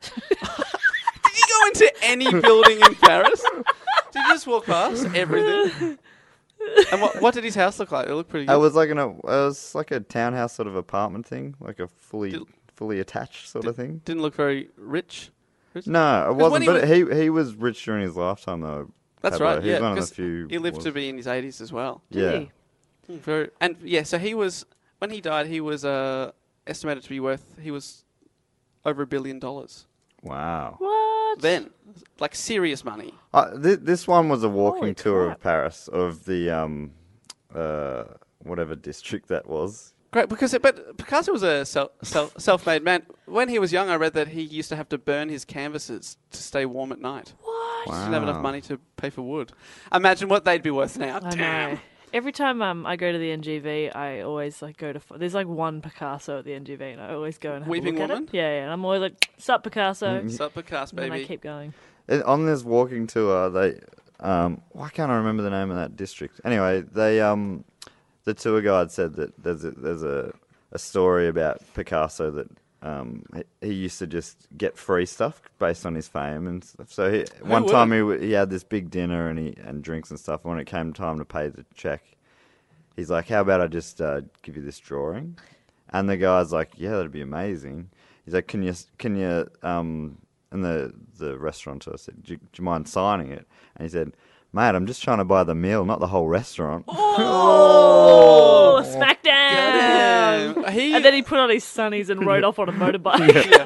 Did you go into any building in Paris? Did you just walk past everything? And what, what did his house look like? It looked pretty good. It was like an, it was like a townhouse sort of apartment thing, like a fully Did- fully attached sort of thing. Didn't look very rich. rich? No, it when wasn't. he But was- he he was rich during his lifetime though. That's Pablo. right, He's yeah. one of the because few. he lived was- to be in his eighties as well. Yeah. Did he? Very, and yeah, so he was, when he died, he was uh, estimated to be worth, he was over a billion dollars. Wow. What? Then, like serious money. Uh, th- this one was a walking Holy tour crap. of Paris of the um, uh, whatever district that was. Great, because it, but Picasso was a self, self, self-made man. When he was young, I read that he used to have to burn his canvases to stay warm at night. What? He didn't have enough money to pay for wood. Imagine what they'd be worth now. I Damn. know. Every time um, I go to the N G V, I always like go to. There's like one Picasso at the N G V, and I always go and have Weeping a look Woman? at it. Yeah, yeah. And I'm always like, "Sup, Picasso?" Sup, Picasso, And then baby. I keep going. It- on this walking tour, they um, why can't I remember the name of that district? Anyway, they um, the tour guide said that there's a, there's a, a story about Picasso that um, he, he used to just get free stuff based on his fame and stuff. So he, one time he w- he had this big dinner and he and drinks and stuff. And when it came time to pay the check, he's like, "How about I just uh, give you this drawing?" And the guy's like, "Yeah, that'd be amazing." He's like, "Can you can you?" Um, and the the restaurateur said, do you, "Do you mind signing it?" And he said, "Mate, I'm just trying to buy the meal, not the whole restaurant." Oh, smackdown! Damn. He, And then he put on his sunnies and rode off on a motorbike.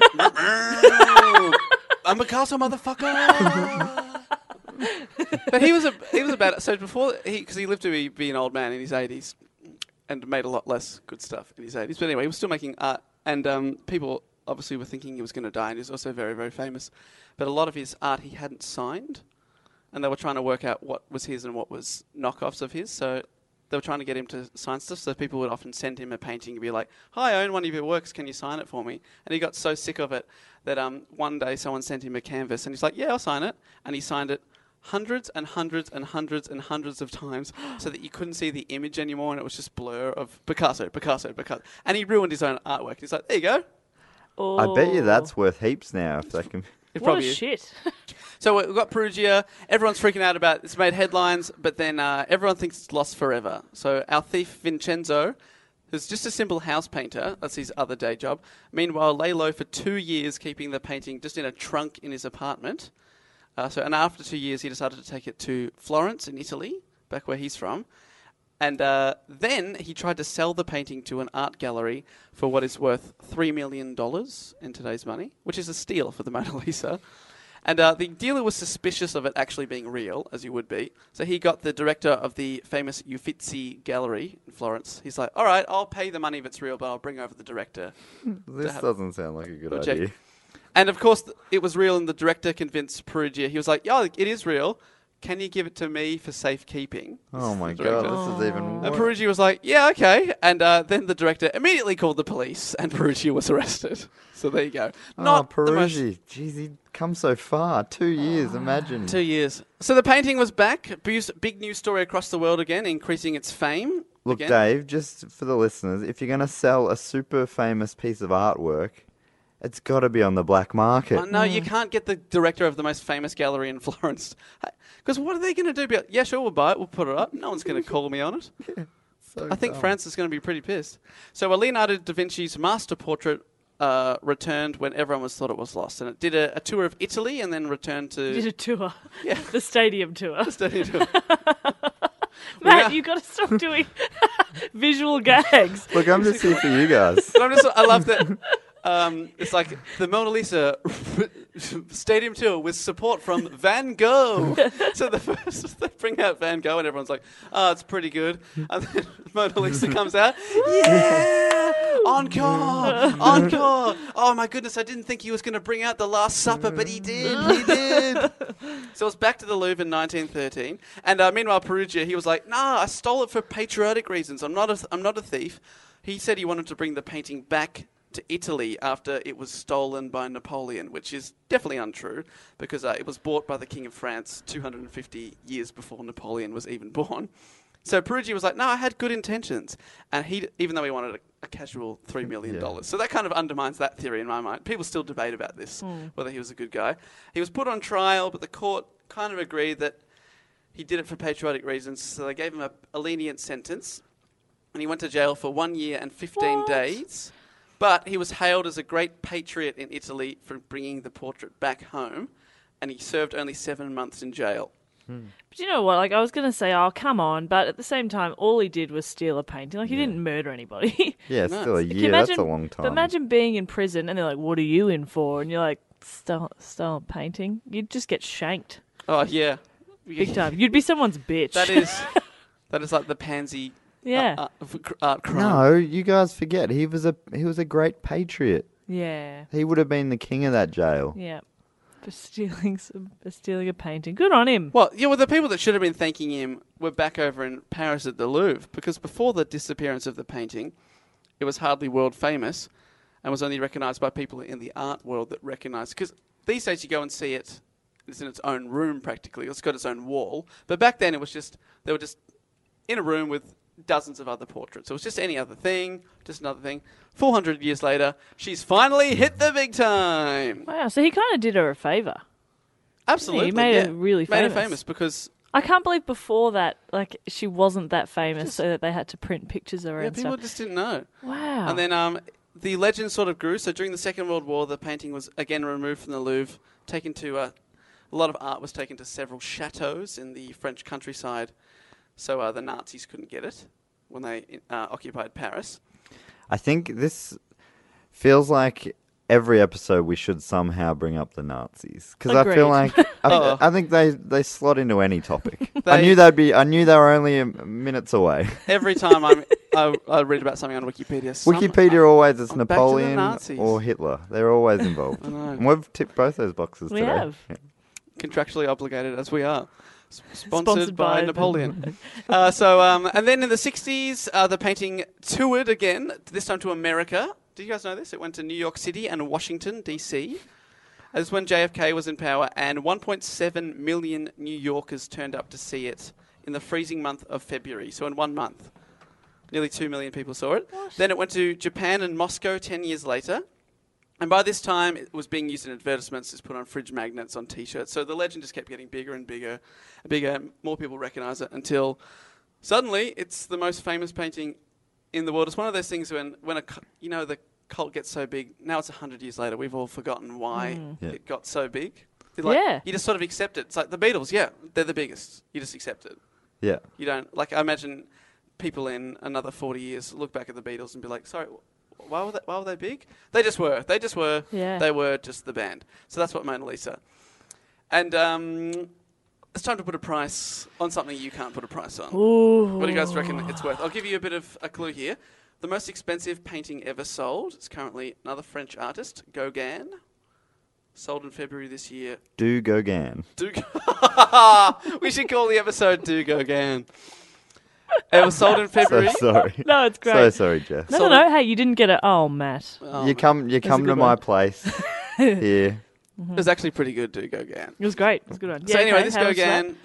I'm a Picasso, motherfucker. But he was a he was about so before he because he lived to be, be an old man in his eighties and made a lot less good stuff in his eighties. But anyway, he was still making art, and um, people obviously were thinking he was going to die, and he was also very very famous. But a lot of his art he hadn't signed, and they were trying to work out what was his and what was knockoffs of his. So they were trying to get him to sign stuff. So people would often send him a painting and be like, "Hi, I own one of your works. Can you sign it for me?" And he got so sick of it that um, one day someone sent him a canvas, and he's like, "Yeah, I'll sign it." And he signed it hundreds and hundreds and hundreds and hundreds of times so that you couldn't see the image anymore, and it was just blur of Picasso, Picasso, Picasso. And he ruined his own artwork. He's like, "There you go." Oh. I bet you that's worth heaps now if they can. It What probably a is. shit. So we've got Perugia. Everyone's freaking out about it. It's made headlines, but then uh, everyone thinks it's lost forever. So our thief Vincenzo, who's just a simple house painter, that's his other day job, meanwhile lay low for two years keeping the painting just in a trunk in his apartment. Uh, so, and after two years, he decided to take it to Florence in Italy, back where he's from. And uh, then he tried to sell the painting to an art gallery for what is worth three million dollars in today's money, which is a steal for the Mona Lisa. And uh, the dealer was suspicious of it actually being real, as you would be. So he got the director of the famous Uffizi Gallery in Florence. He's like, "All right, I'll pay the money if it's real, but I'll bring over the director." This have- doesn't sound like a good We'll check. idea. And of course, th- it was real, and the director convinced Perugia. He was like, "Yeah, it is real. Can you give it to me for safekeeping?" Oh my The god, director. this is even And worse. Perugia was like, "Yeah, okay." And uh, then the director immediately called the police, and Perugia was arrested. So there you go. Oh, Not the most- Perugia. Jeez, he'd come so far. Two years, imagine. Two years. So the painting was back. Bus- Big news story across the world again, increasing its fame. Look, again. Dave, just for the listeners, if you're going to sell a super famous piece of artwork, it's got to be on the black market. Oh, no, you can't get the director of the most famous gallery in Florence. Because what are they going to do? Be like, "Yeah, sure, we'll buy it. We'll put it up. No one's going to call me on it." So I think dumb. France is going to be pretty pissed. So uh, Leonardo da Vinci's master portrait uh, returned when everyone was thought it was lost. And it did a, a tour of Italy and then returned to... Did a tour. Yeah. The stadium tour. Study tour. Matt, Yeah. you got to stop doing visual gags. Look, I'm just here for you guys. But I'm just, I love that. Um, it's like the Mona Lisa stadium tour with support from Van Gogh. So the first they bring out Van Gogh and everyone's like, "Oh, it's pretty good." And then Mona Lisa comes out, "Yeah, encore, encore." Oh my goodness, I didn't think he was going to bring out the Last Supper, but he did. He did. So it's back to the Louvre in nineteen thirteen. And uh, meanwhile, Perugia, he was like, "Nah, I stole it for patriotic reasons. I'm not a, I'm not a thief." He said he wanted to bring the painting back to Italy after it was stolen by Napoleon, which is definitely untrue because uh, it was bought by the King of France two hundred fifty years before Napoleon was even born. So Perugia was like, "No, I had good intentions," and he, even though he wanted a, a casual three million dollars, Yeah. so that kind of undermines that theory in my mind. People still debate about this, whether he was a good guy. He was put on trial, but the court kind of agreed that he did it for patriotic reasons, so they gave him a, a lenient sentence, and he went to jail for one year and fifteen What? days. But he was hailed as a great patriot in Italy for bringing the portrait back home, and he served only seven months in jail. But you know what? Like, I was going to say, oh, come on. But at the same time, all he did was steal a painting. Like, he didn't murder anybody. Yeah, No. still a Can you year. That's a imagine- long time. But imagine being in prison and they're like, "What are you in for?" And you're like, "Stole, stole a painting." You'd just get shanked. Oh, yeah. Big time. You'd be someone's bitch. That is, that is like the pansy Yeah. art, art, art crime. No, you guys forget he was a he was a great patriot. Yeah. He would have been the king of that jail. Yeah. For stealing some, for stealing a painting. Good on him. Well, yeah, well, the people that should have been thanking him were back over in Paris at the Louvre, because before the disappearance of the painting, it was hardly world famous and was only recognised by people in the art world that recognised. Because these days you go and see it, it's in its own room practically. It's got its own wall. But back then it was just, they were just in a room with dozens of other portraits. It was just any other thing, just another thing. four hundred years later, she's finally hit the big time. Wow. So he kind of did her a favour. Absolutely. He made yeah. her really Made her famous. famous because I can't believe before that, like, she wasn't that famous, Just- so that they had to print pictures of her yeah, and people stuff. just didn't know. Wow. And then um, the legend sort of grew. So during the Second World War, the painting was again removed from the Louvre, taken to uh, a lot of art was taken to several chateaux in the French countryside. So uh, the Nazis couldn't get it when they uh, occupied Paris. I think this feels like every episode we should somehow bring up the Nazis, because I feel Agreed. like I, Oh. I think they, they slot into any topic. I They- knew they'd be. I knew they were only um, minutes away. Every time I'm, I, I read about something on Wikipedia, some- Wikipedia always is I'm back to the Napoleon Nazis. or Hitler. They're always involved. I know. And we've ticked both those boxes We today. have. Yeah. contractually obligated as we are. S- Sponsored, Sponsored by, by- Napoleon. uh, so, um, and then in the sixties, uh, the painting toured again, this time to America. Did you guys know this? It went to New York City and Washington, D C. That's when J F K was in power, and one point seven million New Yorkers turned up to see it in the freezing month of February. So in one month, nearly two million people saw it. Then it went to Japan and Moscow ten years later. And by this time, it was being used in advertisements. It's put on fridge magnets, on T-shirts. So the legend just kept getting bigger and bigger, and bigger. And more people recognise it until suddenly it's the most famous painting in the world. It's one of those things when, when a cu- you know, the cult gets so big. Now it's a hundred years later. We've all forgotten why Yeah. it got so big. You're like, Yeah. You just sort of accept it. It's like the Beatles. Yeah, they're the biggest. You just accept it. Yeah. You don't like. I imagine people in another forty years look back at the Beatles and be like, "Sorry, why were they, why were they big? They just were. They just were. Yeah. They were just the band." So that's what Mona Lisa. And um, it's time to put a price on something you can't put a price on. Ooh. What do you guys reckon it's worth? I'll give you a bit of a clue here. The most expensive painting ever sold is currently another French artist, Gauguin. Sold in February this year. Do Gauguin. Do we should call the episode Do Gauguin. It was sold in So February. sorry. No, it's great. So sorry, Jess. No, no, no. Hey, you didn't get it. Oh, Matt. Oh, you come. You a come to good my one. place here. It was actually pretty good, Do Gauguin. It was great. It was a good one. So Yeah, anyway, okay, this how much is that? Gauguin.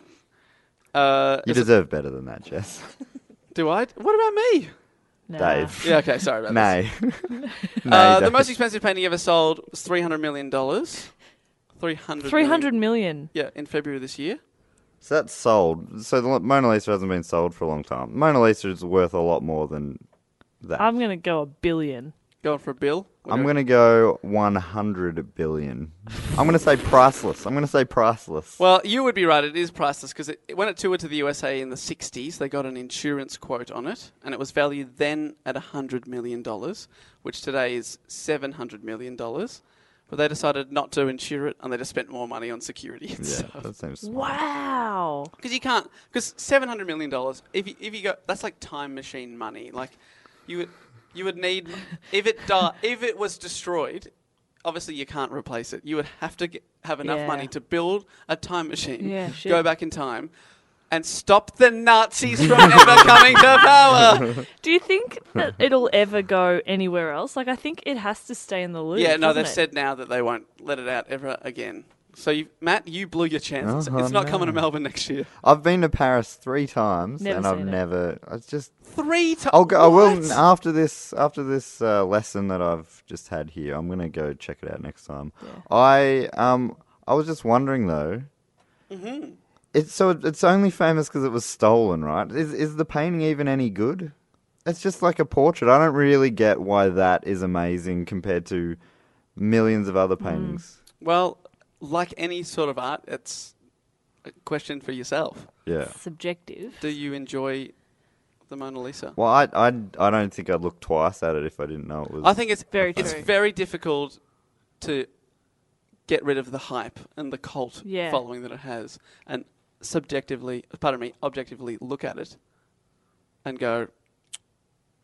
Uh, You is it- deserve better than that, Jess. do I? What about me? Nah. Dave. Yeah. Okay. Sorry about Nay. this. Nay, Uh, the Dave. most expensive painting ever sold was three hundred million dollars. Three hundred. Three hundred million. Yeah, in February this year. So that's sold. So the Mona Lisa hasn't been sold for a long time. Mona Lisa is worth a lot more than that. I'm gonna go a billion. Going for a bill. What I'm do you going to go one hundred billion. I'm going to say priceless. I'm going to say priceless. Well, you would be right. It is priceless because it, when it toured to the U S A in the sixties, they got an insurance quote on it, and it was valued then at one hundred million dollars, which today is seven hundred million dollars. But they decided not to insure it, and they just spent more money on security and yeah, stuff. that seems smart. Wow. Because you can't, because seven hundred million dollars. If you if you go, that's like time machine money. Like you would you would need if it di- if it was destroyed. Obviously, you can't replace it. You would have to get, have enough Yeah. money to build a time machine, Yeah, shit. go back in time, and stop the Nazis from ever coming to power. Do you think that it'll ever go anywhere else? Like, I think it has to stay in the Louvre. Yeah, no, doesn't they've it? said now that they won't let it out ever again. So, you, Matt, you blew your chance. Oh, it's not no. coming to Melbourne next year. I've been to Paris three times, Never and I've seen it. never. It's just. Three times. I'll go. I will after this. After this uh, lesson that I've just had here, I'm gonna go check it out next time. I um. I was just wondering though. Mm-hmm. It's so it's only famous because it was stolen, right? Is is the painting even any good? It's just like a portrait. I don't really get why that is amazing compared to millions of other paintings. Well, like any sort of art, it's a question for yourself. Yeah. Subjective. Do you enjoy the Mona Lisa? Well, I I I don't think I'd look twice at it if I didn't know it was. I think it's Very it's true. very difficult to get rid of the hype and the cult Yeah. following that it has, and subjectively, pardon me, objectively look at it and go,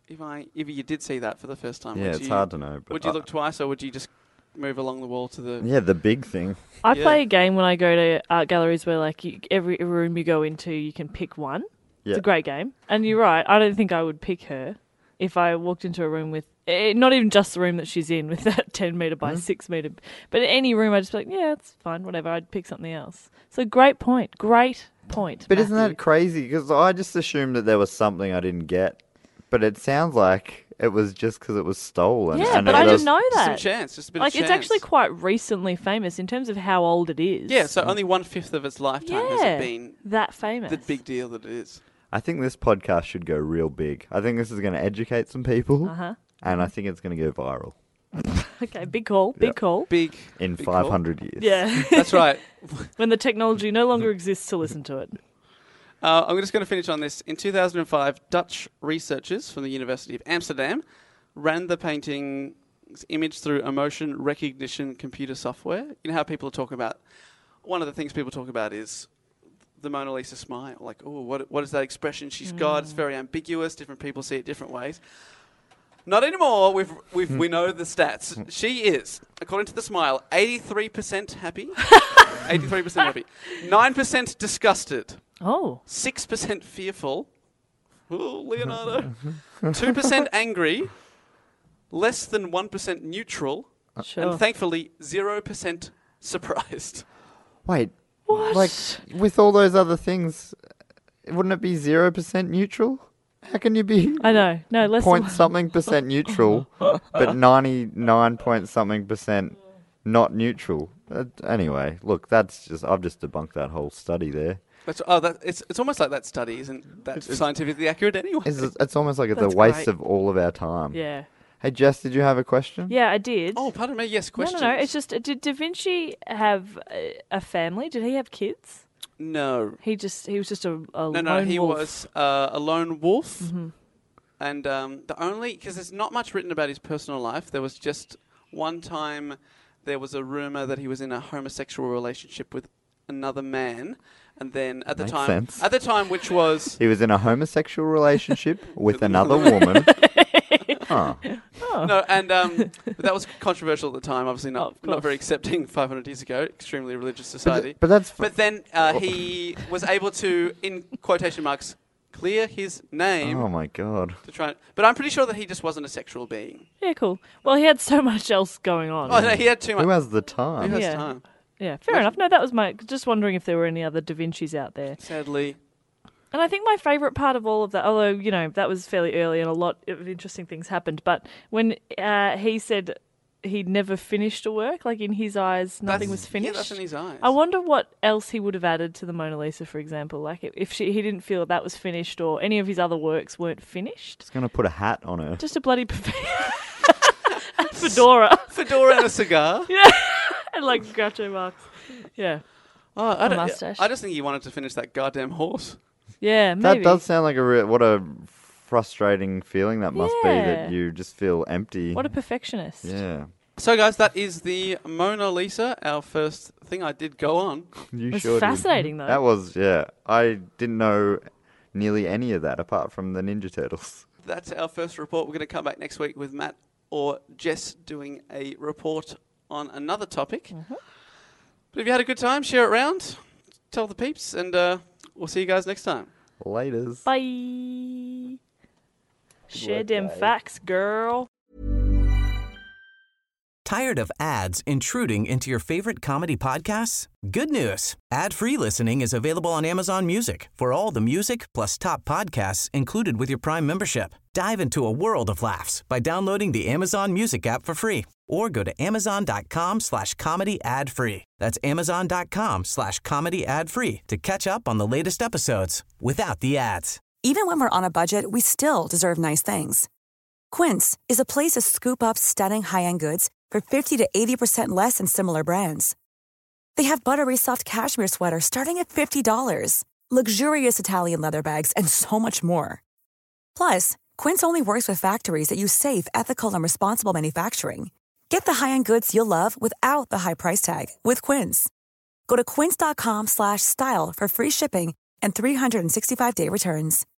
if I if you did see that for the first time, Yeah, would it's you, hard to know. But would you I- look twice, or would you just move along the wall to the? Yeah, the big thing. I Yeah. play a game when I go to art galleries where, like, you, every room you go into, you can pick one. Yeah. It's a great game. And you're right, I don't think I would pick her if I walked into a room with, eh, not even just the room that she's in with that ten metre by Mm-hmm. six metre, but any room I'd just be like, yeah, it's fine, whatever, I'd pick something else. So great point, great point. But isn't Matthew. that crazy? Because I just assumed that there was something I didn't get. But it sounds like it was just because it was stolen. Yeah, and but it I was- didn't know Just some that. chance, just a bit Like, of it's chance. actually quite recently famous in terms of how old it is. Yeah, so only one fifth of its lifetime has Yeah, it been that famous. the big deal that it is. I think this podcast should go real big. I think this is going to educate some people. Uh-huh. And I think it's going to go viral Okay, big call, big Yeah. call. Big in big five call. hundred years. Yeah. That's right. When the technology no longer exists to listen to it. Uh, I'm just going to finish on this. In two thousand five, Dutch researchers from the University of Amsterdam ran the painting's image through emotion recognition computer software. You know how people talk about, one of the things people talk about is the Mona Lisa smile. Like, oh, what, what is that expression she's got? It's very ambiguous. Different people see it different ways. Not anymore. We've, we've, we know the stats. She is, according to the smile, eighty-three percent happy, eighty-three percent happy, nine percent disgusted, Oh. six percent fearful, ooh, Leonardo, two percent angry, less than one percent neutral, Sure. and thankfully zero percent surprised. Wait, What? like with all those other things, wouldn't it be zero percent neutral? How can you be I know. No, less point than something percent neutral, but ninety-nine point something percent not neutral? Uh, anyway, look, that's just I've just debunked that whole study there. That's, oh, that, it's it's almost like that study isn't that scientifically accurate anyway. It's, it's almost like it's That's a waste great. of all of our time. Yeah. Hey, Jess, did you have a question? Yeah, I did. Oh, pardon me. Yes, no, questions. no, no. It's just, did Da Vinci have a, a family? Did he have kids? no, He just, he was just a, a no, no. lone He wolf. was uh, a lone wolf, Mm-hmm. and um, the only because there's not much written about his personal life. There was just one time there was a rumor that he was in a homosexual relationship with another man, and then at the Makes time, sense. at the time, which was He was in a homosexual relationship with another woman. Huh. no, and um, but that was controversial at the time. Obviously, Oh, not of not very course. accepting. five hundred years ago, extremely religious society. But that's But then uh, he was able to, in quotation marks, clear his name oh my god. to try. But I'm pretty sure that he just wasn't a sexual being. Yeah, cool. Well, he had so much else going on. Oh, no, he had too much. Who has the Who time? has Yeah. time? Yeah, fair enough. No, that was my, just wondering if there were any other Da Vincis out there. Sadly, And I think my favourite part of all of that, although, you know, that was fairly early and a lot of interesting things happened, but when uh, he said he'd never finished a work, like in his eyes, nothing That's- was finished. Yeah, that's in his eyes. I wonder what else he would have added to the Mona Lisa, for example. Like if she, he didn't feel that was finished or any of his other works weren't finished. Just gonna put a hat on her. Just a bloody fedora Fedora and a cigar. and like Groucho Marx. Yeah. Oh, I, A don't- mustache. I just think he wanted to finish that goddamn horse. Yeah, maybe. That does sound like a re- what a frustrating feeling that must be Yeah. that you just feel empty. What a perfectionist. yeah. So, guys, that is the Mona Lisa, our first thing. I did go on. You It was sure did. fascinating, though. That was yeah. I didn't know nearly any of that apart from the Ninja Turtles. That's our first report. We're going to come back next week with Matt or Jess doing a report on another topic. Mm-hmm. But if you had a good time, share it around, tell the peeps, and uh, we'll see you guys next time. Laters. Bye. Share work, them guys. facts, girl. Tired of ads intruding into your favorite comedy podcasts? Good news. Ad-free listening is available on Amazon Music for all the music plus top podcasts included with your Prime membership. Dive into a world of laughs by downloading the Amazon Music app for free or go to amazon.com slash comedy ad free. That's amazon.com slash comedy ad free to catch up on the latest episodes without the ads. Even when we're on a budget, we still deserve nice things. Quince is a place to scoop up stunning high-end goods for fifty to eighty percent less than similar brands. They have buttery soft cashmere sweaters starting at fifty dollars, luxurious Italian leather bags, and so much more. Plus, Quince only works with factories that use safe, ethical, and responsible manufacturing. Get the high-end goods you'll love without the high price tag with Quince. Go to quince.com slash style for free shipping and three sixty-five day returns.